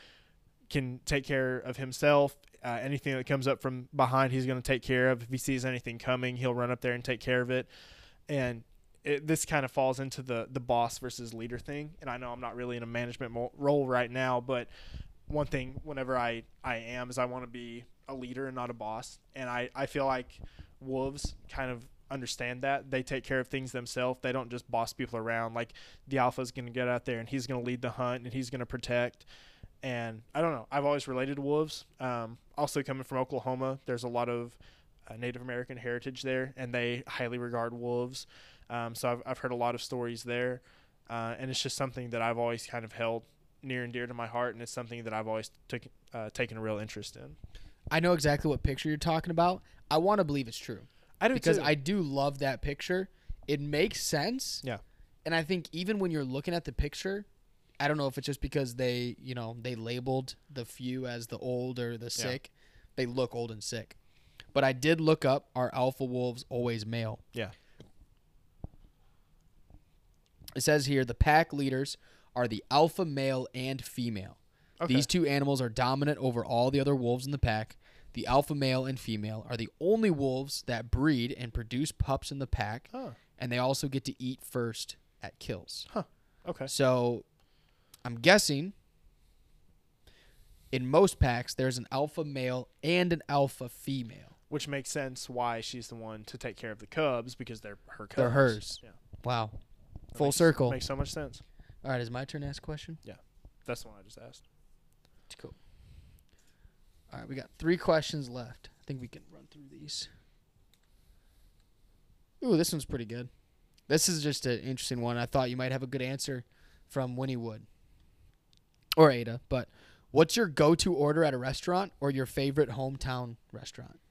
can take care of himself. Uh, anything that comes up from behind, he's going to take care of. If he sees anything coming, he'll run up there and take care of it. And it, this kind of falls into the, the boss versus leader thing. And I know I'm not really in a management mo- role right now, but one thing whenever I, I am is I want to be a leader and not a boss. And I, I feel like wolves kind of understand that. They take care of things themselves. They don't just boss people around. Like the alpha's going to get out there and he's going to lead the hunt and he's going to protect. And I don't know. I've always related to wolves. Um, also coming from Oklahoma, there's a lot of uh, Native American heritage there, and they highly regard wolves. Um, so I've, I've heard a lot of stories there. Uh, and it's just something that I've always kind of held near and dear to my heart. And it's something that I've always took, uh, taken a real interest in. I know exactly what picture you're talking about. I want to believe it's true. I do because too. I do love that picture. It makes sense. Yeah. And I think even when you're looking at the picture, I don't know if it's just because they, you know, they labeled the few as the old or the sick. Yeah. They look old and sick. But I did look up, are alpha wolves always male? Yeah. It says here the pack leaders are the alpha male and female. Okay. These two animals are dominant over all the other wolves in the pack. The alpha male and female are the only wolves that breed and produce pups in the pack, Oh. and they also get to eat first at kills. Huh. Okay. So I'm guessing in most packs there's an alpha male and an alpha female. Which makes sense why she's the one to take care of the cubs because they're her cubs. They're hers. Yeah. Wow. That Full makes, circle. Makes so much sense. All right, is my turn to ask a question? That's the one I just asked. Cool. All right, we got three questions left. I think we can run through these. Ooh, this one's pretty good. This is just an interesting one. I thought you might have a good answer from Winnie Wood or Ada. But what's your go-to order at a restaurant or your favorite hometown restaurant?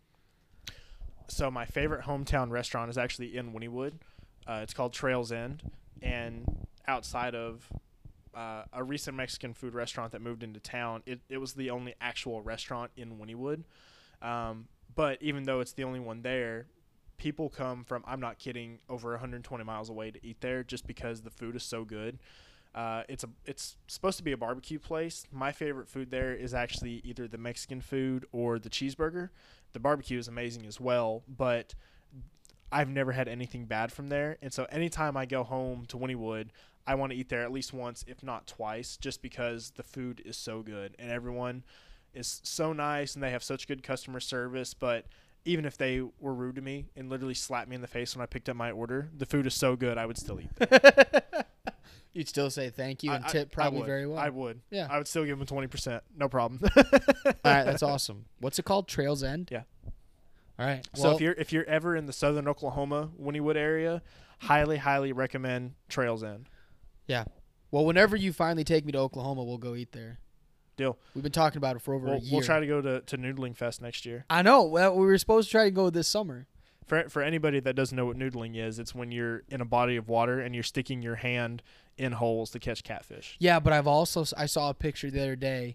So my favorite hometown restaurant is actually in Wynnewood. Uh, it's called Trails End, and outside of uh, a recent Mexican food restaurant that moved into town, it, it was the only actual restaurant in Wynnewood. Um, but even though it's the only one there, people come from, I'm not kidding, over one hundred twenty miles away to eat there just because the food is so good. Uh, it's a it's supposed to be a barbecue place. My favorite food there is actually either the Mexican food or the cheeseburger. The barbecue is amazing as well, but I've never had anything bad from there. And so anytime I go home to Wynnewood, I want to eat there at least once, if not twice, just because the food is so good and everyone is so nice and they have such good customer service. But even if they were rude to me and literally slapped me in the face when I picked up my order, the food is so good I would still eat there. You'd still say thank you and I, tip I, probably I would. very well. I would. Yeah. I would still give them twenty percent. No problem. All right, that's awesome. What's it called? Trails End? Yeah. All right. So Well, if you're if you're ever in the southern Oklahoma, Wynnewood area, highly, highly recommend Trails End. well, whenever you finally take me to Oklahoma, we'll go eat there. Deal. We've been talking about it for over We'll, a year. we'll try to go to, to Noodling Fest next year. I know. Well, we were supposed to try to go this summer. For for anybody that doesn't know what noodling is, it's when you're in a body of water and you're sticking your hand in holes to catch catfish. Yeah, but I've also I saw a picture the other day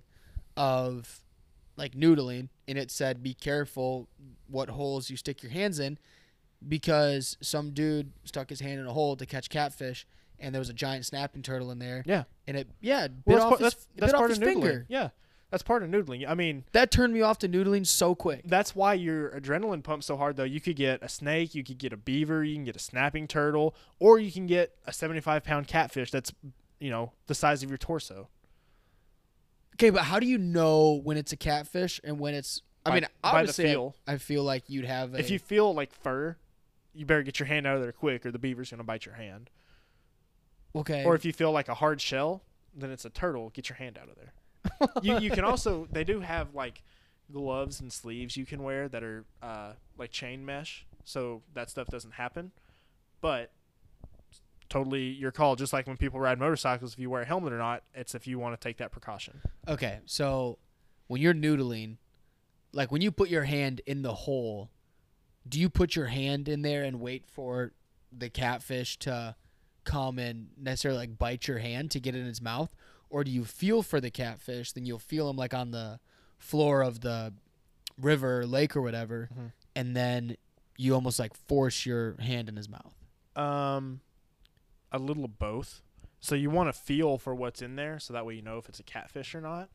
of like noodling, and it said be careful what holes you stick your hands in because some dude stuck his hand in a hole to catch catfish, and there was a giant snapping turtle in there. Yeah. And it yeah it bit Well, that's, off part, his, that's, it that's bit off part his of noodling. finger. Yeah. That's part of noodling. I mean, That turned me off to noodling so quick. that's why your adrenaline pumps so hard, though. You could get a snake, you could get a beaver, you can get a snapping turtle, or you can get a seventy-five pound catfish that's, you know, the size of your torso. Okay, but how do you know when it's a catfish and when it's? I By- mean, by the obviously, I- feel. I, feel like you'd have. A, If you feel like fur, you better get your hand out of there quick, or the beaver's going to bite your hand. okay, Or if you feel like a hard shell, then it's a turtle. Get your hand out of there. you you can also they do have like gloves and sleeves you can wear that are uh, like chain mesh, so that stuff doesn't happen. But totally your call. Just like when people ride motorcycles, if you wear a helmet or not, it's if you want to take that precaution. okay, so when you're noodling, like when you put your hand in the hole, do you put your hand in there and wait for the catfish to come and necessarily like bite your hand to get it in its mouth? Or do you feel for the catfish, then you'll feel him like on the floor of the river or lake or whatever, Mhm. and then you almost like force your hand in his mouth? Um, a little of both. So you want to feel for what's in there, so that way you know if it's a catfish or not.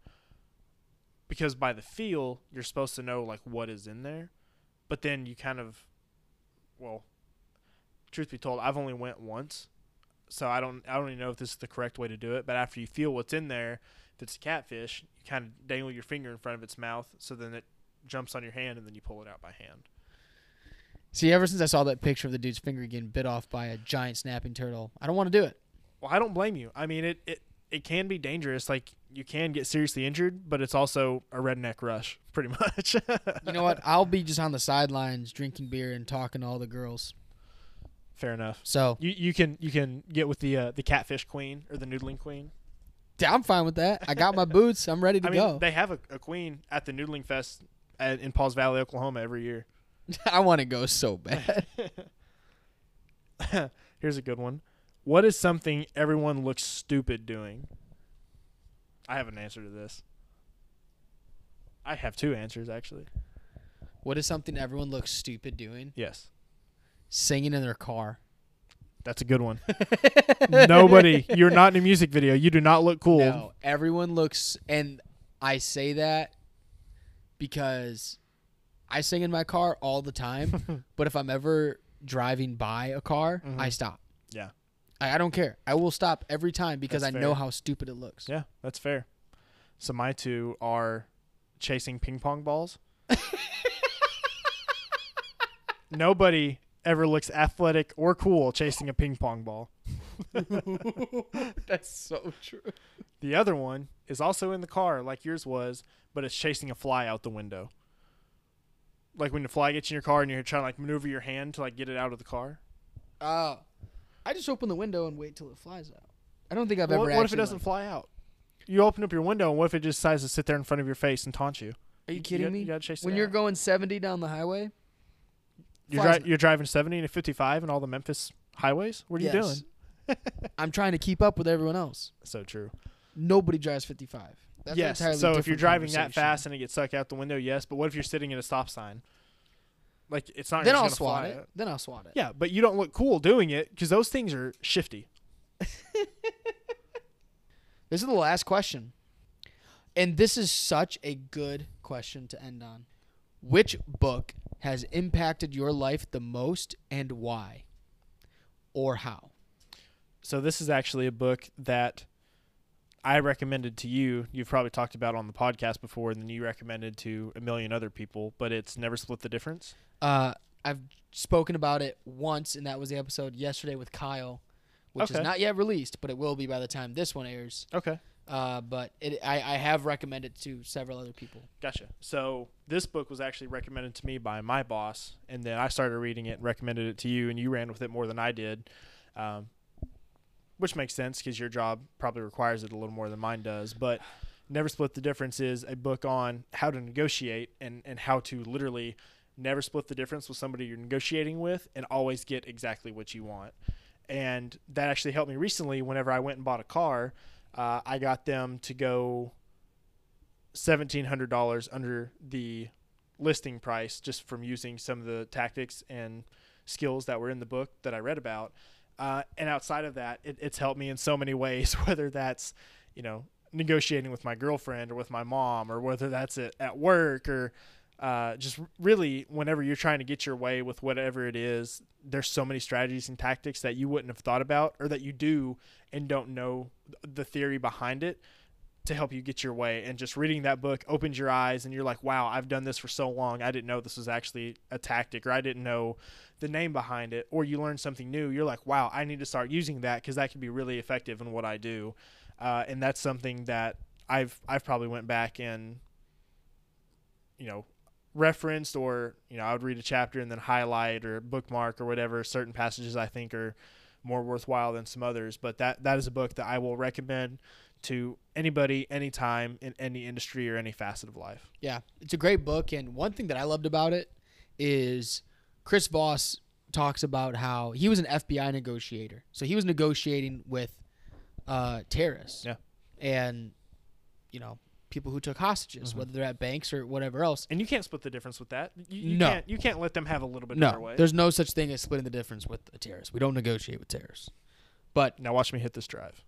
Because by the feel, you're supposed to know like what is in there, but then you kind of, well, truth be told, I've only went once, so I don't I don't even know if this is the correct way to do it. But after you feel what's in there, if it's a catfish, you kind of dangle your finger in front of its mouth, so then it jumps on your hand, and then you pull it out by hand. See, ever since I saw that picture of the dude's finger getting bit off by a giant snapping turtle, I don't want to do it. Well, I don't blame you. I mean, it, it, it can be dangerous. Like, you can get seriously injured, but it's also a redneck rush, pretty much. You know what? I'll be just on the sidelines drinking beer and talking to all the girls. Fair enough. So You you can you can get with the uh, the catfish queen or the noodling queen. yeah, I'm fine with that. I got my boots. I'm ready to I mean, go. they have a, a queen at the noodling fest at, in Pauls Valley, Oklahoma, every year. I want to go so bad. Here's a good one. What is something everyone looks stupid doing? I have an answer to this. I have two answers, actually. What is something everyone looks stupid doing? Yes. Singing in their car. That's a good one. Nobody, you're not in a music video. You do not look cool. No, everyone looks, and I say that because I sing in my car all the time, but if I'm ever driving by a car, Mhm. I stop. Yeah. I, I don't care. I will stop every time because That's I know fair. how stupid it looks. Yeah, that's fair. So my two are chasing ping pong balls. Nobody ever looks athletic or cool chasing a ping pong ball. That's so true. The other one is also in the car like yours was, but it's chasing a fly out the window. Like when the fly gets in your car and you're trying to like maneuver your hand to like get it out of the car. Oh. I just open the window and wait till it flies out. I don't think I've Well, ever what, what if it actually, doesn't like- fly out? You open up your window and what if it just decides to sit there in front of your face and taunt you? Are you You kidding got- me? you gotta chase it When you're out. going seventy down the highway? You're, flies- dri- you're driving seventy and a fifty-five and all the Memphis highways? What are you Yes. doing? I'm trying to keep up with everyone else. So true. Nobody drives fifty-five. That's an yes. entirely So if you're different driving that conversation. fast and it gets sucked out the window, yes. But what if you're sitting at a stop sign? Like it's not. then just I'll gonna swat fly it. out. Then I'll swat it. Yeah, but you don't look cool doing it because those things are shifty. This is the last question. And this is such a good question to end on. Which book has impacted your life the most and why? Or how? So this is actually a book that I recommended to you. You've probably talked about it on the podcast before, and then you recommended to a million other people, but it's Never Split the Difference. Uh, I've spoken about it once, and that was the episode yesterday with Kyle, which Okay. is not yet released, but it will be by the time this one airs. Okay. Uh, but it, I, I have recommended it to several other people. Gotcha. So this book was actually recommended to me by my boss, and then I started reading it and recommended it to you, and you ran with it more than I did, um, which makes sense because your job probably requires it a little more than mine does. But Never Split the Difference is a book on how to negotiate and, and how to literally never split the difference with somebody you're negotiating with and always get exactly what you want. And that actually helped me recently whenever I went and bought a car. Uh, I got them to go seventeen hundred dollars under the listing price just from using some of the tactics and skills that were in the book that I read about. Uh, and outside of that, it, it's helped me in so many ways, whether that's, you know, negotiating with my girlfriend or with my mom, or whether that's at, at work, or uh, just really whenever you're trying to get your way with whatever it is. There's so many strategies and tactics that you wouldn't have thought about, or that you do and don't know the theory behind it, to help you get your way. And just reading that book opens your eyes and you're like, wow, I've done this for so long. I didn't know this was actually a tactic, or I didn't know the name behind it. Or you learn something new. You're like, wow, I need to start using that because that can be really effective in what I do. Uh, and that's something that I've, I've probably went back and, you know, referenced, or, you know, I would read a chapter and then highlight or bookmark or whatever certain passages I think are more worthwhile than some others. But that, that is a book that I will recommend to anybody, anytime, in any industry or any facet of life. Yeah, it's a great book, and one thing that I loved about it is Chris Voss talks about how he was an F B I negotiator. So he was negotiating with uh, terrorists. Yeah. And, you know, people who took hostages, Mhm. whether they're at banks or whatever else. And you can't split the difference with that. You, you No. can't. You can't let them have a little bit of their No, way. there's no such thing as splitting the difference with a terrorist. We don't negotiate with terrorists. But Now watch me hit this drive.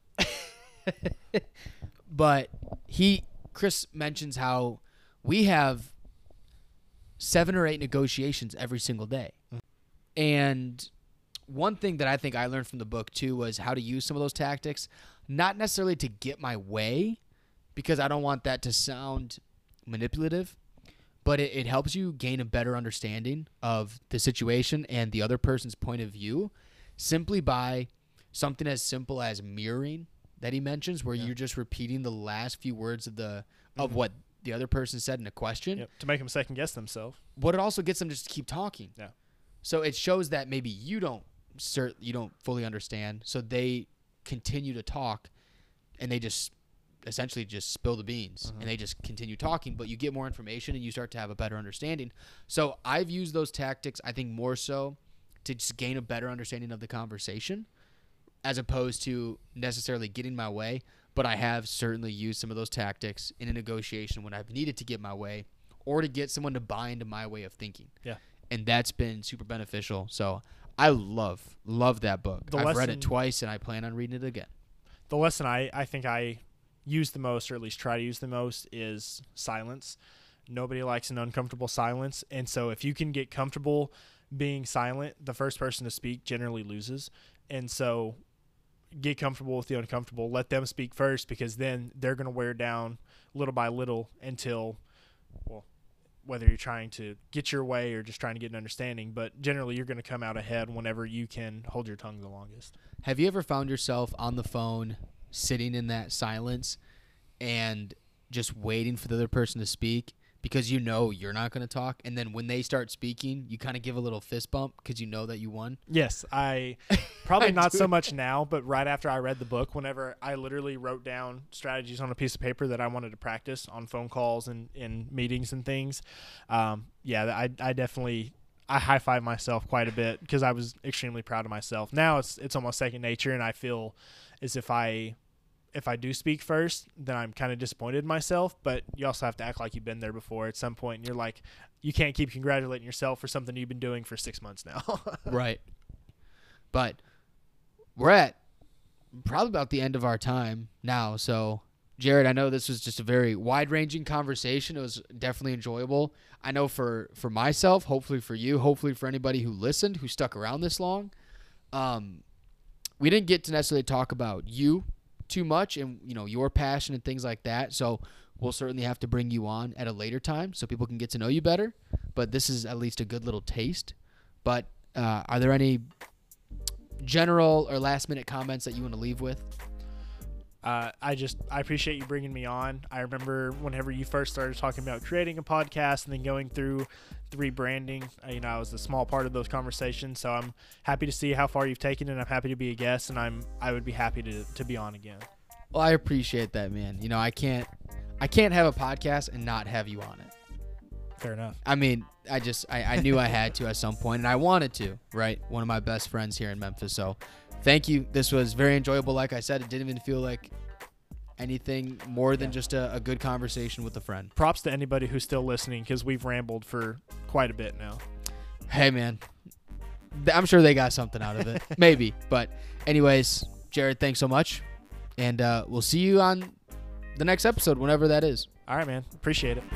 but he Chris mentions how we have seven or eight negotiations every single day. Mhm. And one thing that I think I learned from the book too was how to use some of those tactics, not necessarily to get my way, because I don't want that to sound manipulative, but it, it helps you gain a better understanding of the situation and the other person's point of view simply by something as simple as mirroring that he mentions, where Yeah. you're just repeating the last few words of the of Mhm. what the other person said in a question. Yep. To make them second guess themselves. What it also gets them just to keep talking. Yeah. So it shows that maybe you don't cert, you don't fully understand, so they continue to talk, and they just essentially just spill the beans, Mhm. and they just continue talking, but you get more information and you start to have a better understanding. So I've used those tactics, I think, more so to just gain a better understanding of the conversation, as opposed to necessarily getting my way. But I have certainly used some of those tactics in a negotiation when I've needed to get my way, or to get someone to buy into my way of thinking. Yeah. and that's been super beneficial. So I love, love that book. The I've lesson, read it twice, and I plan on reading it again. The lesson I, I think I use the most, or at least try to use the most, is silence. Nobody likes an uncomfortable silence, and so if you can get comfortable being silent, the first person to speak generally loses. And so get comfortable with the uncomfortable. Let them speak first, because then they're going to wear down little by little until, well, whether you're trying to get your way or just trying to get an understanding, but generally you're going to come out ahead whenever you can hold your tongue the longest. Have you ever found yourself on the phone sitting in that silence and just waiting for the other person to speak because you know you're not going to talk, and then when they start speaking, you kind of give a little fist bump because you know that you won? Yes, I probably I not do so it. much now, but right after I read the book, whenever I literally wrote down strategies on a piece of paper that I wanted to practice on phone calls and in meetings and things, um, yeah, I, I definitely I high five myself quite a bit because I was extremely proud of myself. Now it's it's almost second nature, and I feel as if I if I do speak first, then I'm kind of disappointed in myself, but you also have to act like you've been there before at some point, and you're like, you can't keep congratulating yourself for something you've been doing for six months now. Right. But we're at probably about the end of our time now. So, Jared, I know this was just a very wide-ranging conversation. It was definitely enjoyable. I know for, for myself, hopefully for you, hopefully for anybody who listened, who stuck around this long. Um, we didn't get to necessarily talk about you too much and, you know, your passion and things like that. So we'll certainly have to bring you on at a later time so people can get to know you better. But this is at least a good little taste. But uh, are there any general or last minute comments that you want to leave with? Uh, I just, I appreciate you bringing me on. I remember whenever you first started talking about creating a podcast and then going through the rebranding, uh, you know, I was a small part of those conversations. So I'm happy to see how far you've taken it. I'm happy to be a guest, and I'm, I would be happy to, to be on again. Well, I appreciate that, man. You know, I can't, I can't have a podcast and not have you on it. Fair enough. I mean, I just, I, I knew I had to at some point, and I wanted to, right? One of my best friends here in Memphis. So thank you. This was very enjoyable. Like I said, it didn't even feel like anything more than Yeah. just a, a good conversation with a friend. Props to anybody who's still listening, because we've rambled for quite a bit now. Hey, man, th- I'm sure they got something out of it. Maybe. But anyways, Jared, thanks so much. And uh, we'll see you on the next episode, whenever that is. All right, man. Appreciate it.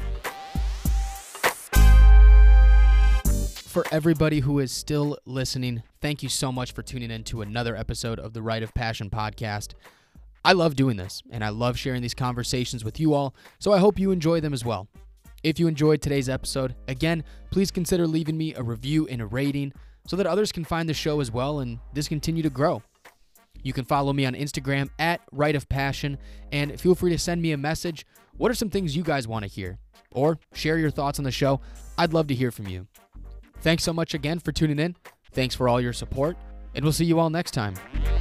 For everybody who is still listening, thank you so much for tuning in to another episode of the Rite of Passion podcast. I love doing this, and I love sharing these conversations with you all, so I hope you enjoy them as well. If you enjoyed today's episode, again, please consider leaving me a review and a rating so that others can find the show as well and this continue to grow. You can follow me on Instagram at Rite of Passion, and feel free to send me a message. What are some things you guys want to hear? Or share your thoughts on the show. I'd love to hear from you. Thanks so much again for tuning in. Thanks for all your support, and we'll see you all next time.